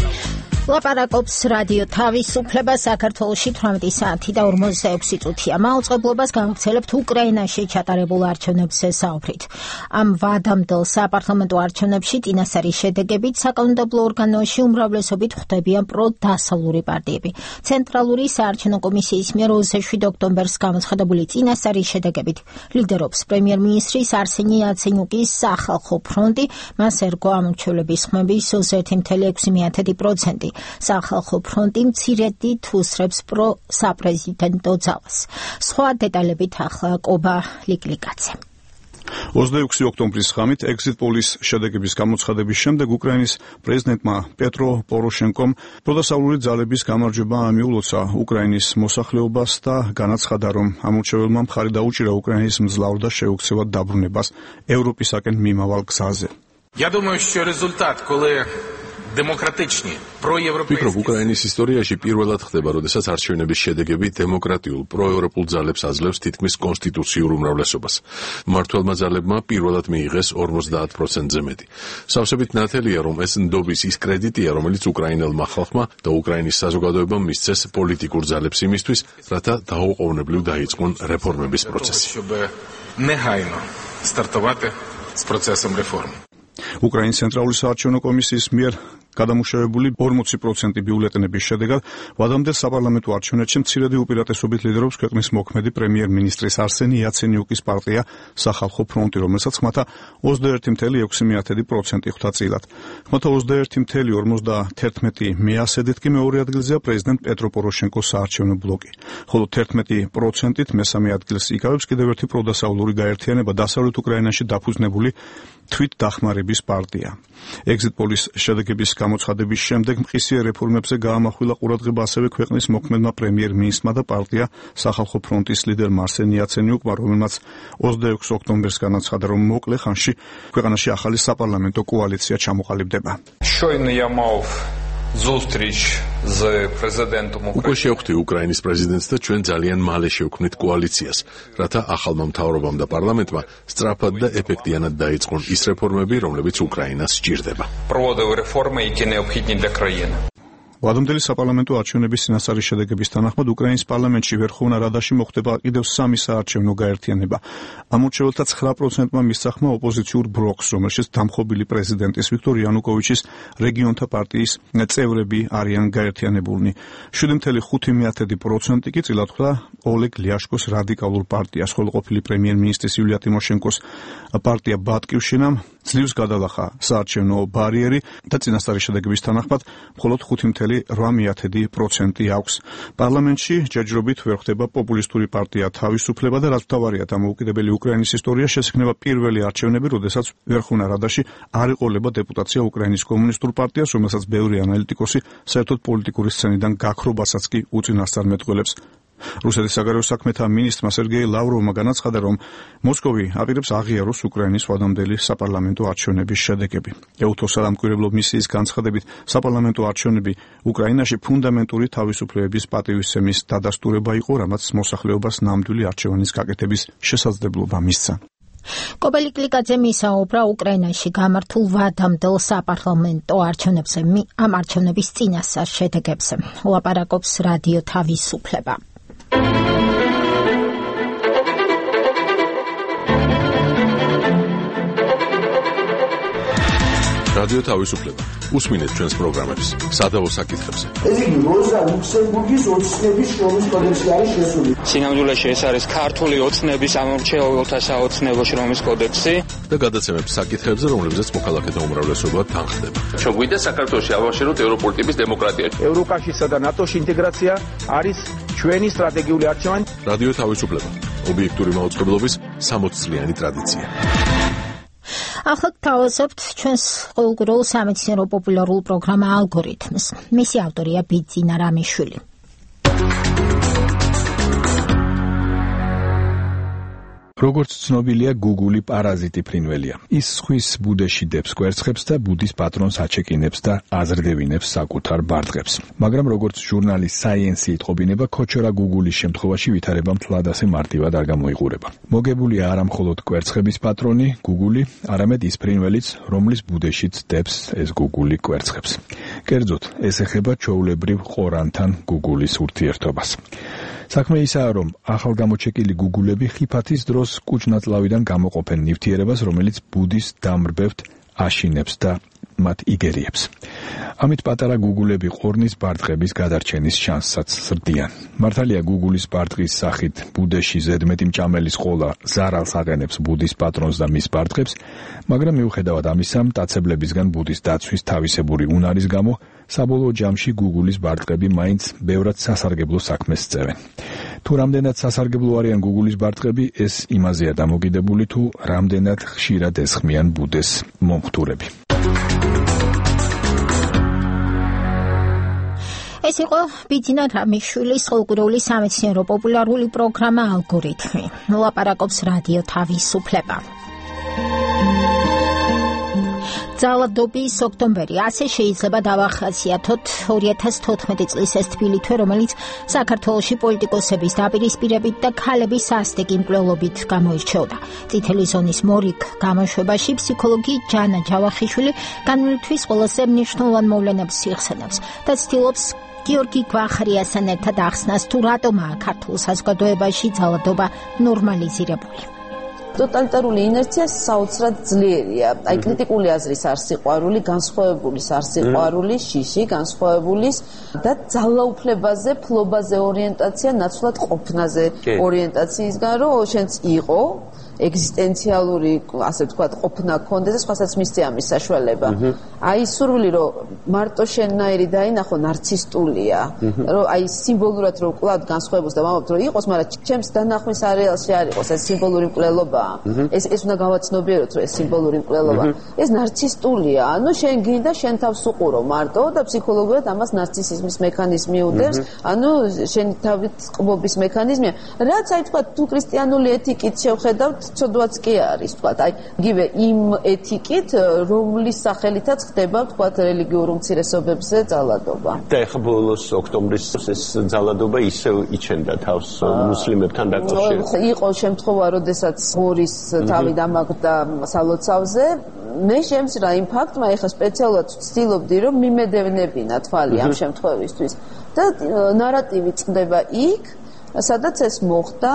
ლაპარაკობს რადიო თავისუფლება საქართველოში თვრამეტი საათი და ორმოცდაექვსი წუთია. მაუწყებლობას გავაგრძელებთ უკრაინაში ჩატარებულ არჩევნებზე საუბრით. ამ ვადამდელ საპარლამენტო არჩევნებში წინასწარი შედეგებით საკანონმდებლო ორგანოში უმრავლესობით ხვდებიან პროდასავლური პარტიები. ცენტრალური საარჩევნო კომისიის მიერ ოცდაშვიდ ოქტომბერს გამოცხადებული წინასწარი შედეგებით ლიდერობს პრემიერ-მინისტრის არსენი იაცენიუკის სახალხო ფრონტი, მას ერგო ამორჩევლების ხმების ოცდაერთი целых ექვსი десятых პროცენტი. სახალხო ფრონტი მცირედით უსწრებს პრო-საპრეზიდენტო ძალას. სხვა დეტალებით ახლა კობა ლიკლიკაძე. ოცდაექვსი ოქტომბრის ღამით exit polls შედეგების გამოცხადების შემდეგ უკრაინის პრეზიდენტმა პეტრო პოროშენკომ პროდასავლური ძალების გამარჯვება მიულოცა უკრაინის მოსახლეობას და განაცხადა, რომ ამორჩეველმა მხარი დაუჭირა უკრაინის მძლავრ და შეუქცევად დაბრუნებას ევროპისაკენ მიმავალ გზაზე. Я думаю, що результат, коли демократичні, проєвропейські. ვფიქრობ, უკრაინის ისტორიაში პირველად ხდება, როდესაც არჩევნების შედეგები დემოკრატიულ, პროევროპულ ძალებს აძლევს თითქმის კონსტიტუციურ უმრავლესობას. მმართველმა ძალებმა პირველად მიიღეს ორმოცდაათ პროცენტზე მეტი. სავსებით ნათელია, რომ ეს ნდობის ის კრედიტია, რომელიც უკრაინელმა ხალხმა და უკრაინის საზოგადოებამ მისცეს პოლიტიკურ ძალებს იმისთვის, რათა დაუყოვნებლივ დაიწყონ რეფორმების პროცესი. щоб негайно стартувати з процесом реформ. უკრაინის ცენტრალური საარჩევნო კომისიის მიერ გადამუშავებული ორმოცი პროცენტი ბიულეტენების შედეგად ვადამდელ საპარლამენტო არჩევნებში მცირედი უპირატესობით ლიდერობს ქვეყნის მოქმედი პრემიერ-მინისტრის არსენი იაცენიუკის პარტია სახალხო ფრონტი, რომელსაც ხმათა ოცდაერთი целых ექვსი десятых პროცენტი ხვდა წილად. ხმათა ოცდაერთი целых ორმოცდაათერთმეტი მეასედით კი მეორე ადგილზეა პრეზიდენტ პეტრო პოროშენკოს საარჩევნო ბლოკი, ხოლო თერთმეტი პროცენტით მესამე ადგილს იკავებს კიდევ ერთი პროდასავლური გაერთიანება დასავლეთ უკრაინაში დაფუძნებული თვით დახმარების პარტია. exit polls შედეგების გამოცხადების შემდეგ მყისიერ რეფორმებზე გაამახვილა ყურადღება ასევე ქვეყნის მოქმედმა პრემიერ-მინისტრმა და პარტია სახალხო ფრონტის ლიდერმა არსენ იაცენიუკმა, რომელმაც ოცდაექვსი ოქტომბერს განაცხადა, რომ მოკლე ხანში ქვეყანაში ახალი საპარლამენტო კოალიცია ჩამოყალიბდება. Щойно я мав зустріч з президентом უკვე შევხვდი უკრაინის პრეზიდენტს და ჩვენ ძალიან მალე შევქმნით კოალიციას, რათა ახალმა მთავრობამ და პარლამენტმა სწრაფად და ეფექტიანად დაიწყონ ის რეფორმები, რომლებიც უკრაინას სჭირდება. проводив реформи, які необхідні для країни. ვადამდელი საპარლამენტო არჩევნების წინასწარი შედეგების თანახმად უკრაინის პარლამენტში ვერხოვნა რადაში მოხდება კიდევ სამი საარჩევნო გაერთიანება. ამორჩეველთა ცხრა პროცენტმა მისცახმა ოპოზიციურ ბლოკს, რომელშიც დამხობილი პრეზიდენტის ვიქტორ იანუკოვიჩის რეგიონთა პარტიის წევრები არიან გაერთიანებულნი. შვიდი целых ხუთი десятых პროცენტი კი წილად ხვდა ოლეგ ლიაშკოს რადიკალურ პარტიას, ხოლო ყოფილი პრემიერ-მინისტრის იულია ტიმოშენკოს პარტია ბატკივშინამ ძლივს გადალახა საარჩევნო ბარიერი და წინასწარი შედეგების თანახმად მხოლოდ ხუთი целых ორმოცდაოთხ десятых პროცენტი აქვს. პარლამენტში ჯერჯერობით ვერ ხდება პოპულისტური პარტია თავისუფლება და რაც მთავარია, დამოუკიდებელი უკრაინის ისტორიაში ეს იქნება პირველი არჩევნები, როდესაც ვერხოვნა რადაში არ ეყოლება დეპუტაცია უკრაინის კომუნისტურ პარტიას, რომელსაც ბევრი ანალიტიკოსი საერთოდ პოლიტიკური სცენიდან გაქრობასაც კი უწინასწარმეტყველებს. რუსეთის საგარეო საქმეთა მინისტრმა სერგეი ლავროვმა განაცხადა, რომ მოსკოვი აპირებს აღიაროს უკრაინის ვადამდელი საპარლამენტო არჩევნების შედეგები. ეუთოს სამკვირვებლო მისიის განცხადებით, საპარლამენტო არჩევნები უკრაინაში ფუნდამენტური თავისუფლებების პატივისცემის დადასტურება იყო, რამაც მოსახლეობას ნამდვილი არჩევანის გაკეთების შესაძლებლობა მისცა. კობალი კლიკაძე მისაუბრა უკრაინაში გამართულ ვადამდელ საპარლამენტო არჩევნებზე, ამ არჩევნების წინასწარ შედეგებზე. ლაპარაკობს რადიო თავისუფლება. რადიო თავისუფლება. უსმინეთ ჩვენს პროგრამებს სადავო საკითხებზე. ეს იგი როზა ლუქსემბურგის ოცნების შრომის კოდექსი არის შესული. სინამდვილეში ეს არის ქართული ოცნების ამორჩეულთა საოცნებო შრომის კოდექსი და გადაცემების საკითხებზე, რომლებზეც მოქალაქეთა უმრავლესობა თანხდება. ჩვენ გვინდა საქართველოში ავაშენოთ ევროპული ტიპის დემოკრატია. ევროკავშირსა და ნატოში ინტეგრაცია არის ჩვენი სტრატეგიული არჩევანი. რადიო თავისუფლება. ობიექტური მაუწყებლობის სამოც წლიანი ტრადიცია. ახლა თავაზობთ ჩვენს ყოველგვარულ სამეცნიერო პოპულარულ პროგრამა ალგორითმს. მისი ავტორია ბიძინა რამიშვილი. როგორც ცნობილია, Google-ი პარაზიტი ფრინველია. ის სხვის ბუდეში დებს კვერცხებს და ბუდის პატრონს აჩეკინებს და აზრდევინებს საკუთარ ბარტყებს. მაგრამ როგორც ჟურნალი Science იტყობინება, ქოჩორა Google-ის შემთხვევაში ვითარება მთლად ასე მარტივად არ გამოიყურება. მოგებულია არა მხოლოდ კვერცხების პატრონი Google-ი, არამედ ის ფრინველიც, რომლის ბუდეშიც დებს ეს Google-ი კვერცხებს. კერძოდ, ეს ეხება ჩვეულებრივ ყორანთან Google-ის ურთიერთობას. საქმე ისაა, რომ ახალგამოჩეკილი Google-ები ხიფათის დროს კუჭნაწლავიდან გამოყოფენ ნივთიერებას, რომელიც ბუდის დამრბევთ აშინებს და მათ იგერიებს. ამით პატარა Google-ები ყორნის ბარტყების გადარჩენის შანსსაც ზრდიან. მართალია Google-ის ბარტყის სახით ბუდეში ზედმეტი მჭამელის ყოლა ზარალს აყენებს ბუდის პატრონს და მის ბარტყებს, მაგრამ მიუხედავად ამისა, მტაცებლებისგან ბუდის დაცვის თავისებური უნარის გამო საბოლოო ჯამში Google-ის ბარტყები მაინც ბევრად სასარგებლო საქმეს წევენ. თუ რამდენად სასარგებლო არიან Google-ის ბარტყები, ეს იმაზეა დამოკიდებული, თუ რამდენად ხშირად ესხმიან ბუდეს მომხდურები. ეს იყო ბიძინა რამიშვილის ყოველგვარული სამეცნიერო პოპულარული პროგრამა ალგორითმი. ლაპარაკობს რადიო თავისუფლება. ძალადობის ოქტომბერი ასე შეიძლება დავახასიათოთ ორი ათას თოთხმეტი წლის ეს თბილი თვე, რომელიც საქართველოში პოლიტიკოსების დაპირისპირებით და ქალების სასტიკი მკვლელობით გამოირჩეოდა. წითელი ზონის მორიგ გამოშვებაში ფსიქოლოგი ჯანა ჯავახიშვილი განვლთვის ყველაზე მნიშვნელოვან მოვლენებს იხსენებს და ცდილობს გიორგი გვახარიასთან ერთად ახსნას, თუ რატომაა ქართულ საზოგადოებაში ძალადობა ნორმალიზირებული. ტოტალიტარული ინერცია საოცრად ძლიერია. აი კრიტიკული აზრის არსიყვარული, განსხვავებულის არსიყვარული, შიში განსხვავებულის და ძალაუფლებაზე, ფლობაზე ორიენტაცია, ნაცვლად ყოფნაზე ორიენტაციისგან, რომ შენც იყო ეგზისტენციალური, ასე ვთქვათ, ყოფნა გქონდეს და სხვასაც მისცე ამის საშუალება. აი სურვილი, რომ მარტო შენნაირი დაინახო ნარცისტულია, რომ აი სიმბოლურად რომ კლავ განსხვავებულს და ვამბობთ, რომ იყოს, მაგრამ ჩემს დანახვის არეალში არ იყოს ეს სიმბოლური მკვლელობა. ეს ეს უნდა გავაცნობიეროთ, რომ ეს სიმბოლური მკვლელობა. ეს ნარცისტულია, ანუ შენ გინდა შენ თავს უყურო მარტო და ფსიქოლოგიურად ამას ნარცისიზმის მექანიზმი უდევს, ანუ შენ თავით ყბობის მექანიზმია. რაც აი თქვა, თუ ქრისტიანული ეთიკით შევხედავთ, ცოდვაც კი არის, თქვათ, აი, იგივე იმ ეთიკით, რომლის სახელითაც ხდება, თქვათ, რელიგიურ უმცირესობებზე ძალადობა. და ეხლა ბოლოს ოქტომბრის ეს ძალადობა ისევ იჩენდა თავს მუსლიმებთან დაკავშირებით. იყო შემთხვევა, როდესაც ღორის თავი დამაგდა სალოცავზე. მე შემცირა იმ ფაქტმა, ეხლა სპეციალურად ვცდილობდი, რომ მიმედევნებინა თვალი ამ შემთხვევისთვის და ნარატივი წყდება იქ, სადაც ეს მოხდა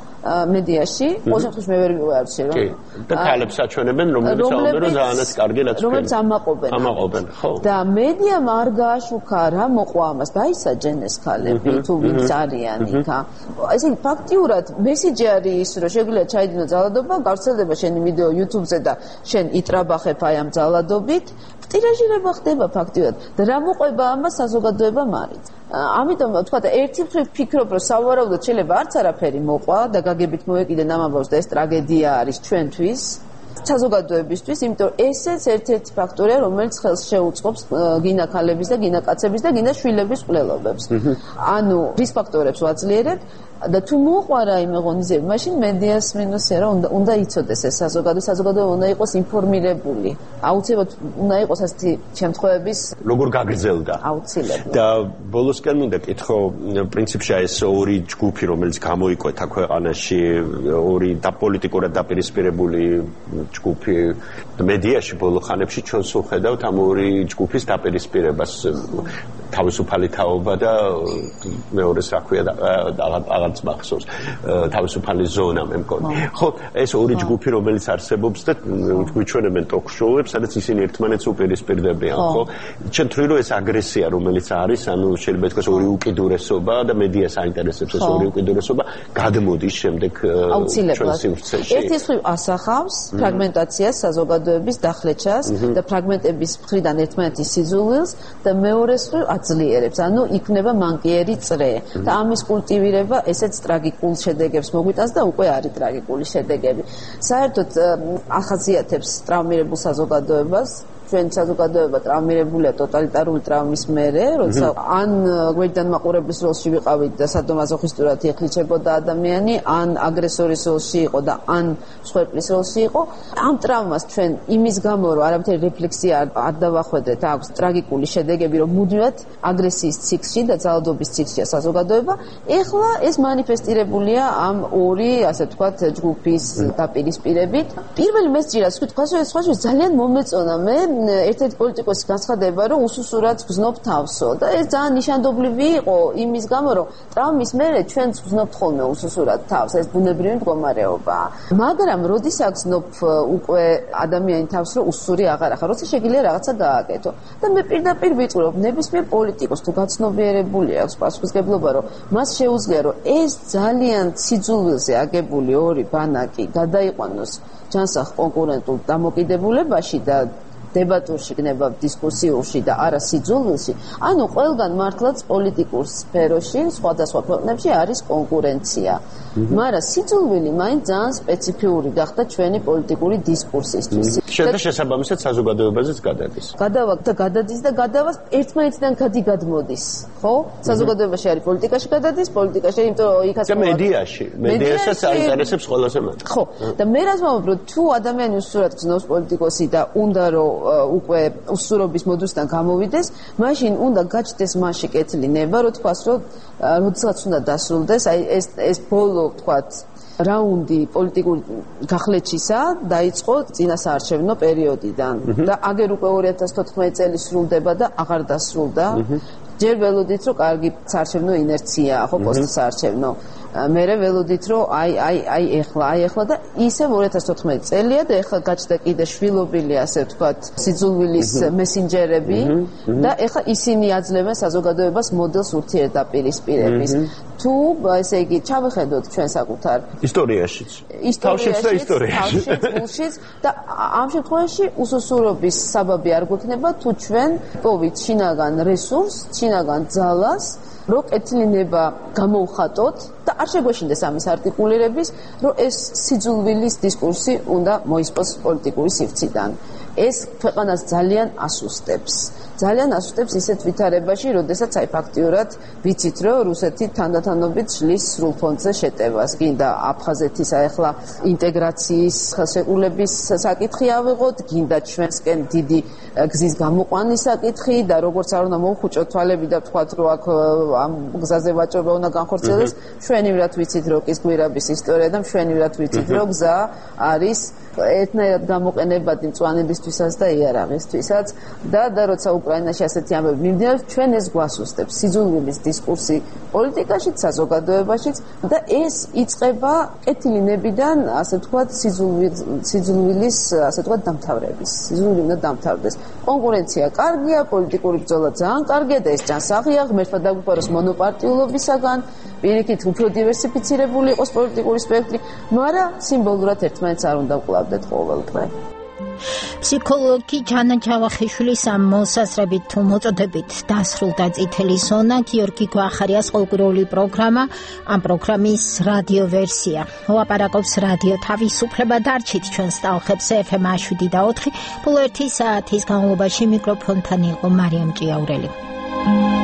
მედიაში, ყოველ შემთხვევაში მე ვერ მივაარჩე რომ კი და ქალებს აჩვენებენ, რომლებიც აუბრალო რომ ძალიან კარგი რაც რომლებიც ამაყობენ. ამაყობენ, ხო. და მედიამ არ გააშუქა რა მოყვა ამას, დაისაჯენ ეს ქალები, თუ ვინც არიან იქა. ესე ფაქტიურად მესიჯი არის ის, რომ შეგვიძლია ჩაიდინო ძალადობა, გავრცელდება შენი ვიდეო YouTube-ზე და შენ იტრაბახებ აი ამ ძალადობით, ტირაჟირება ხდება ფაქტიურად. და რა მოყვება ამას საზოგადოება მარით. ამიტომ თქვა და ერთი მხრივ ფიქრობ, რომ სავარაუდოდ შეიძლება არც არაფერი მოყვა და გაგებით მოეკიდენ ამ ამბავს და ეს ტრაგედია არის ჩვენთვის. საზოგადოებისთვის, იმიტომ რომ ესეც ერთ-ერთი ფაქტორია, რომელიც ხელს შეუწყობს გინა ქალების და გინა კაცების და გინა შვილების მკვლელობებს. ანუ რის ფაქტორებს ვაძლიერებთ და თუ მოყვარა იმ ღონისძიება, მაშინ მედიას მინუსია, რომ უნდა უნდა იცოდეს ეს საზოგადო, საზოგადოება უნდა იყოს ინფორმირებული. აუცილებლად უნდა იყოს ასეთი შემთხვევების როგორ გაგრძელდა. აუცილებლად. და ბოლოსკენ უნდა კითხო, პრინციპში ეს ორი ჯგუფი, რომელიც გამოიკვეთა ქვეყანაში, ორი და პოლიტიკურად დაპირისპირებული ჯგუფი მედიაში ბოლო ხანებში ჩვენს უხედავთ ამ ორი ჯგუფის დაპირისპირებას თავისუფალი თაობა და მეორეს რა ქვია აღარც მახსოვს თავისუფალი ზონა მე მგონი. ხო, ეს ორი ჯგუფი რომელიც არსებობს და გვიჩვენებენ ტოქ-შოუებს, სადაც ისინი ერთმანეთს უპირისპირდებიან, ხო? ჩვენ თვლი რომ ეს აგრესია რომელიც არის, ანუ შეიძლება ითქვას ორი უკიდურესობა და მედიას აინტერესებს ეს ორი უკიდურესობა, გადმოდის შემდეგ ჩვენ სივრცეში. ერთის მხრივ ასახავს ფრაგმენტაციას, საზოგადოების დახლეჩას და ფრაგმენტების მხრიდან ერთმანეთის სიძულვილს და მეორეს მხრივ აძლიერებს, ანუ იქნება მანკიერი წრე და ამის კულტივირება ესეც ტრაგიკულ შედეგებს მოგვიტანს და უკვე არის ტრაგიკული შედეგები. საერთოდ ახასიათებს ტრავმირებულ საზოგადოებას, ჩვენ საზოგადოება ტრავმირებულია ტოტალიტარული ტრავმის მერე, როცა ან გვერდიდან მაყურებლის როლში ვიყავით და სადომაზოხისტურად ეხლიჩებოდა ადამიანი, ან აგრესორის როლში იყო და ან მსხვერპლის როლში იყო. ამ ტრავმას ჩვენ იმის გამო, რომ არამხოლოდ რეფლექსია არ დავახვედრეთ, აქვს ტრაგიკული შედეგები, რომ მუდმივად აგრესიის ციკლში და ძალადობის ციკლშია საზოგადოება. ეხლა ეს მანიფესტირებულია ამ ორი, ასე ვთქვათ, ჯგუფის დაპირისპირებით. პირველი მესწირას ვთქვათ, ეს სხვა ძალიან მომეწონა მე ერთ-ერთი პოლიტიკოსის განცხადება, რომ უსუსურად გზნობ თავსო და ეს ძალიან ნიშანდობლივი იყო იმის გამო, რომ ტრავმის მერე ჩვენ გზნობთ ხოლმე უსუსურად თავს, ეს ბუნებრივი მდგომარეობაა. მაგრამ როდის აგზნობ უკვე ადამიანი თავს, რომ უსური აღარ ახარ, როცა შეგიძლია რაღაცა გააკეთო. და მე პირდაპირ ვიტყვი, ნებისმიერ პოლიტიკოს თუ გაცნობიერებული აქვს პასუხისმგებლობა, რომ მას შეუძლია, რომ ეს ძალიან ციძულვილზე აგებული ორი ბანაკი გადაიყვანოს ჯანსაღ კონკურენტულ დამოკიდებულებაში და დებატურში გნება დისკუსიურში და არა სიძულვილში, ანუ ყველგან მართლაც პოლიტიკურ სფეროში, სხვადასხვა ქვეყნებში არის კონკურენცია. მაგრამ სიძულვილი მაინც ძალიან სპეციფიური გახდა ჩვენი პოლიტიკური დისკურსისთვის. შედა შესაბამისად საზოგადოებაზეც გადადის. გადავა და გადადის და გადავას ერთმანეთიდან გადი-გადმოდის, ხო? საზოგადოებაში არის პოლიტიკაში გადადის, პოლიტიკაში, იმიტომ რომ იქაც და მედიაში, მედიასაც აინტერესებს ყველაზე მეტად. ხო, და მე რაც ვამბობ, რომ თუ ადამიანი უსურვად გზნობს პოლიტიკოსი და უნდა რომ უკვე უსურობის მოდუსთან გამოვიდეს, მაშინ უნდა გაჩნდეს მასში კეთილი ნება, რომ თქვას, რომ როდესაც უნდა დასრულდეს, აი ეს ეს ბოლო, თქვათ, რაუნდი პოლიტიკური გახლეჩისა დაიწყო წინასაარჩევნო პერიოდიდან და აგერ უკვე ორი ათას თოთხმეტი წელი სრულდება და აღარ დასრულდა. ჯერ ველოდით, რომ კარგი საარჩევნო ინერციაა, ხო, პოსტსაარჩევნო. მერე ველოდით, რომ აი აი აი ეხლა, აი ეხლა და ისევ ორი ათას თოთხმეტი წელია და ეხლა გაჩნდა კიდე შვილობილი, ასე ვთქვათ, სიძულვილის მესენჯერები და ეხლა ისინი აძლევენ საზოგადოებას მოდელს ურთიერთდაპირისპირების. თუ ესე იგი ჩავხედოთ ჩვენ საკუთარ ისტორიაშიც, თავშიც და ისტორიაში, თავშიც და ამ შემთხვევაში უსუსურობის საბაბი არ გვექნება, თუ ჩვენ პოვით შინაგან რესურსს, შინაგან ძალას, რომ კეთილინება გამოვხატოთ და არ შეგვეშინდეს ამის არტიკულირების, რომ ეს სიძულვილის დისკურსი უნდა მოისპოს პოლიტიკური სივრციდან. ეს ქვეყანას ძალიან ასუსტებს. ძალიან ასუსტებს ისეთ ვითარებაში, როდესაც აი ფაქტიურად ვიცით, რომ რუსეთი თანდათანობით შლის სრულ ფონდზე შეტევას. გინდა აფხაზეთის ახლა ინტეგრაციის ხელშეკრულების საკითხი ავიღოთ, გინდა ჩვენსკენ დიდი გზის გამოყვანის საკითხი და როგორც არ უნდა მოვხუჭოთ თვალები და ვთქვათ, რომ აქ ამ გზაზე ვაჭრობა უნდა განხორციელდეს, მშვენივრად ვიცით, რომ ის გვირაბის ისტორია და მშვენივრად ვიცით, რომ გზა არის ერთნაირად გამოყენებადი მწვანებისთვისაც და იარაღისთვისაც და და როცა უკრაინაში ასეთი ამბები მიმდინარეობს, ჩვენ ეს გვასუსტებს სიძულვილის დისკურსი პოლიტიკაშიც, საზოგადოებაშიც და ეს იწყება კეთილინებიდან, ასე ვთქვათ, სიძულვილის, ასე ვთქვათ, დამთავრების. სიძულვილი უნდა დამთავრდეს. კონკურენცია კარგია, პოლიტიკური ბრძოლა ძალიან კარგია და ეს ჯანსაღია, ღმერთმა დაგვიფაროს მონოპარტიულობისაგან, პირიქით უფრო დივერსიფიცირებული იყოს პოლიტიკური სპექტრი, მაგრამ სიმბოლურად ერთმანეთს არ უნდა ვკლავდეთ ყოველდღე. ფსიქოლოგი ჯანა ჯავახიშვილის ამ მოსაზრებით თუ მოწოდებით დასრულდა წითელი ზონა. გიორგი გვახარიას ყოლგურული პროგრამა, ამ პროგრამის რადიო ვერსია. ლაპარაკობს რადიო თავისუფლება. დარჩით ჩვენს ტალღებზე ეფ ემ შვიდი და ოთხი. ბოლო ერთი საათის განმავლობაში მიკროფონთან იყო მარიამ ჭიაურელი.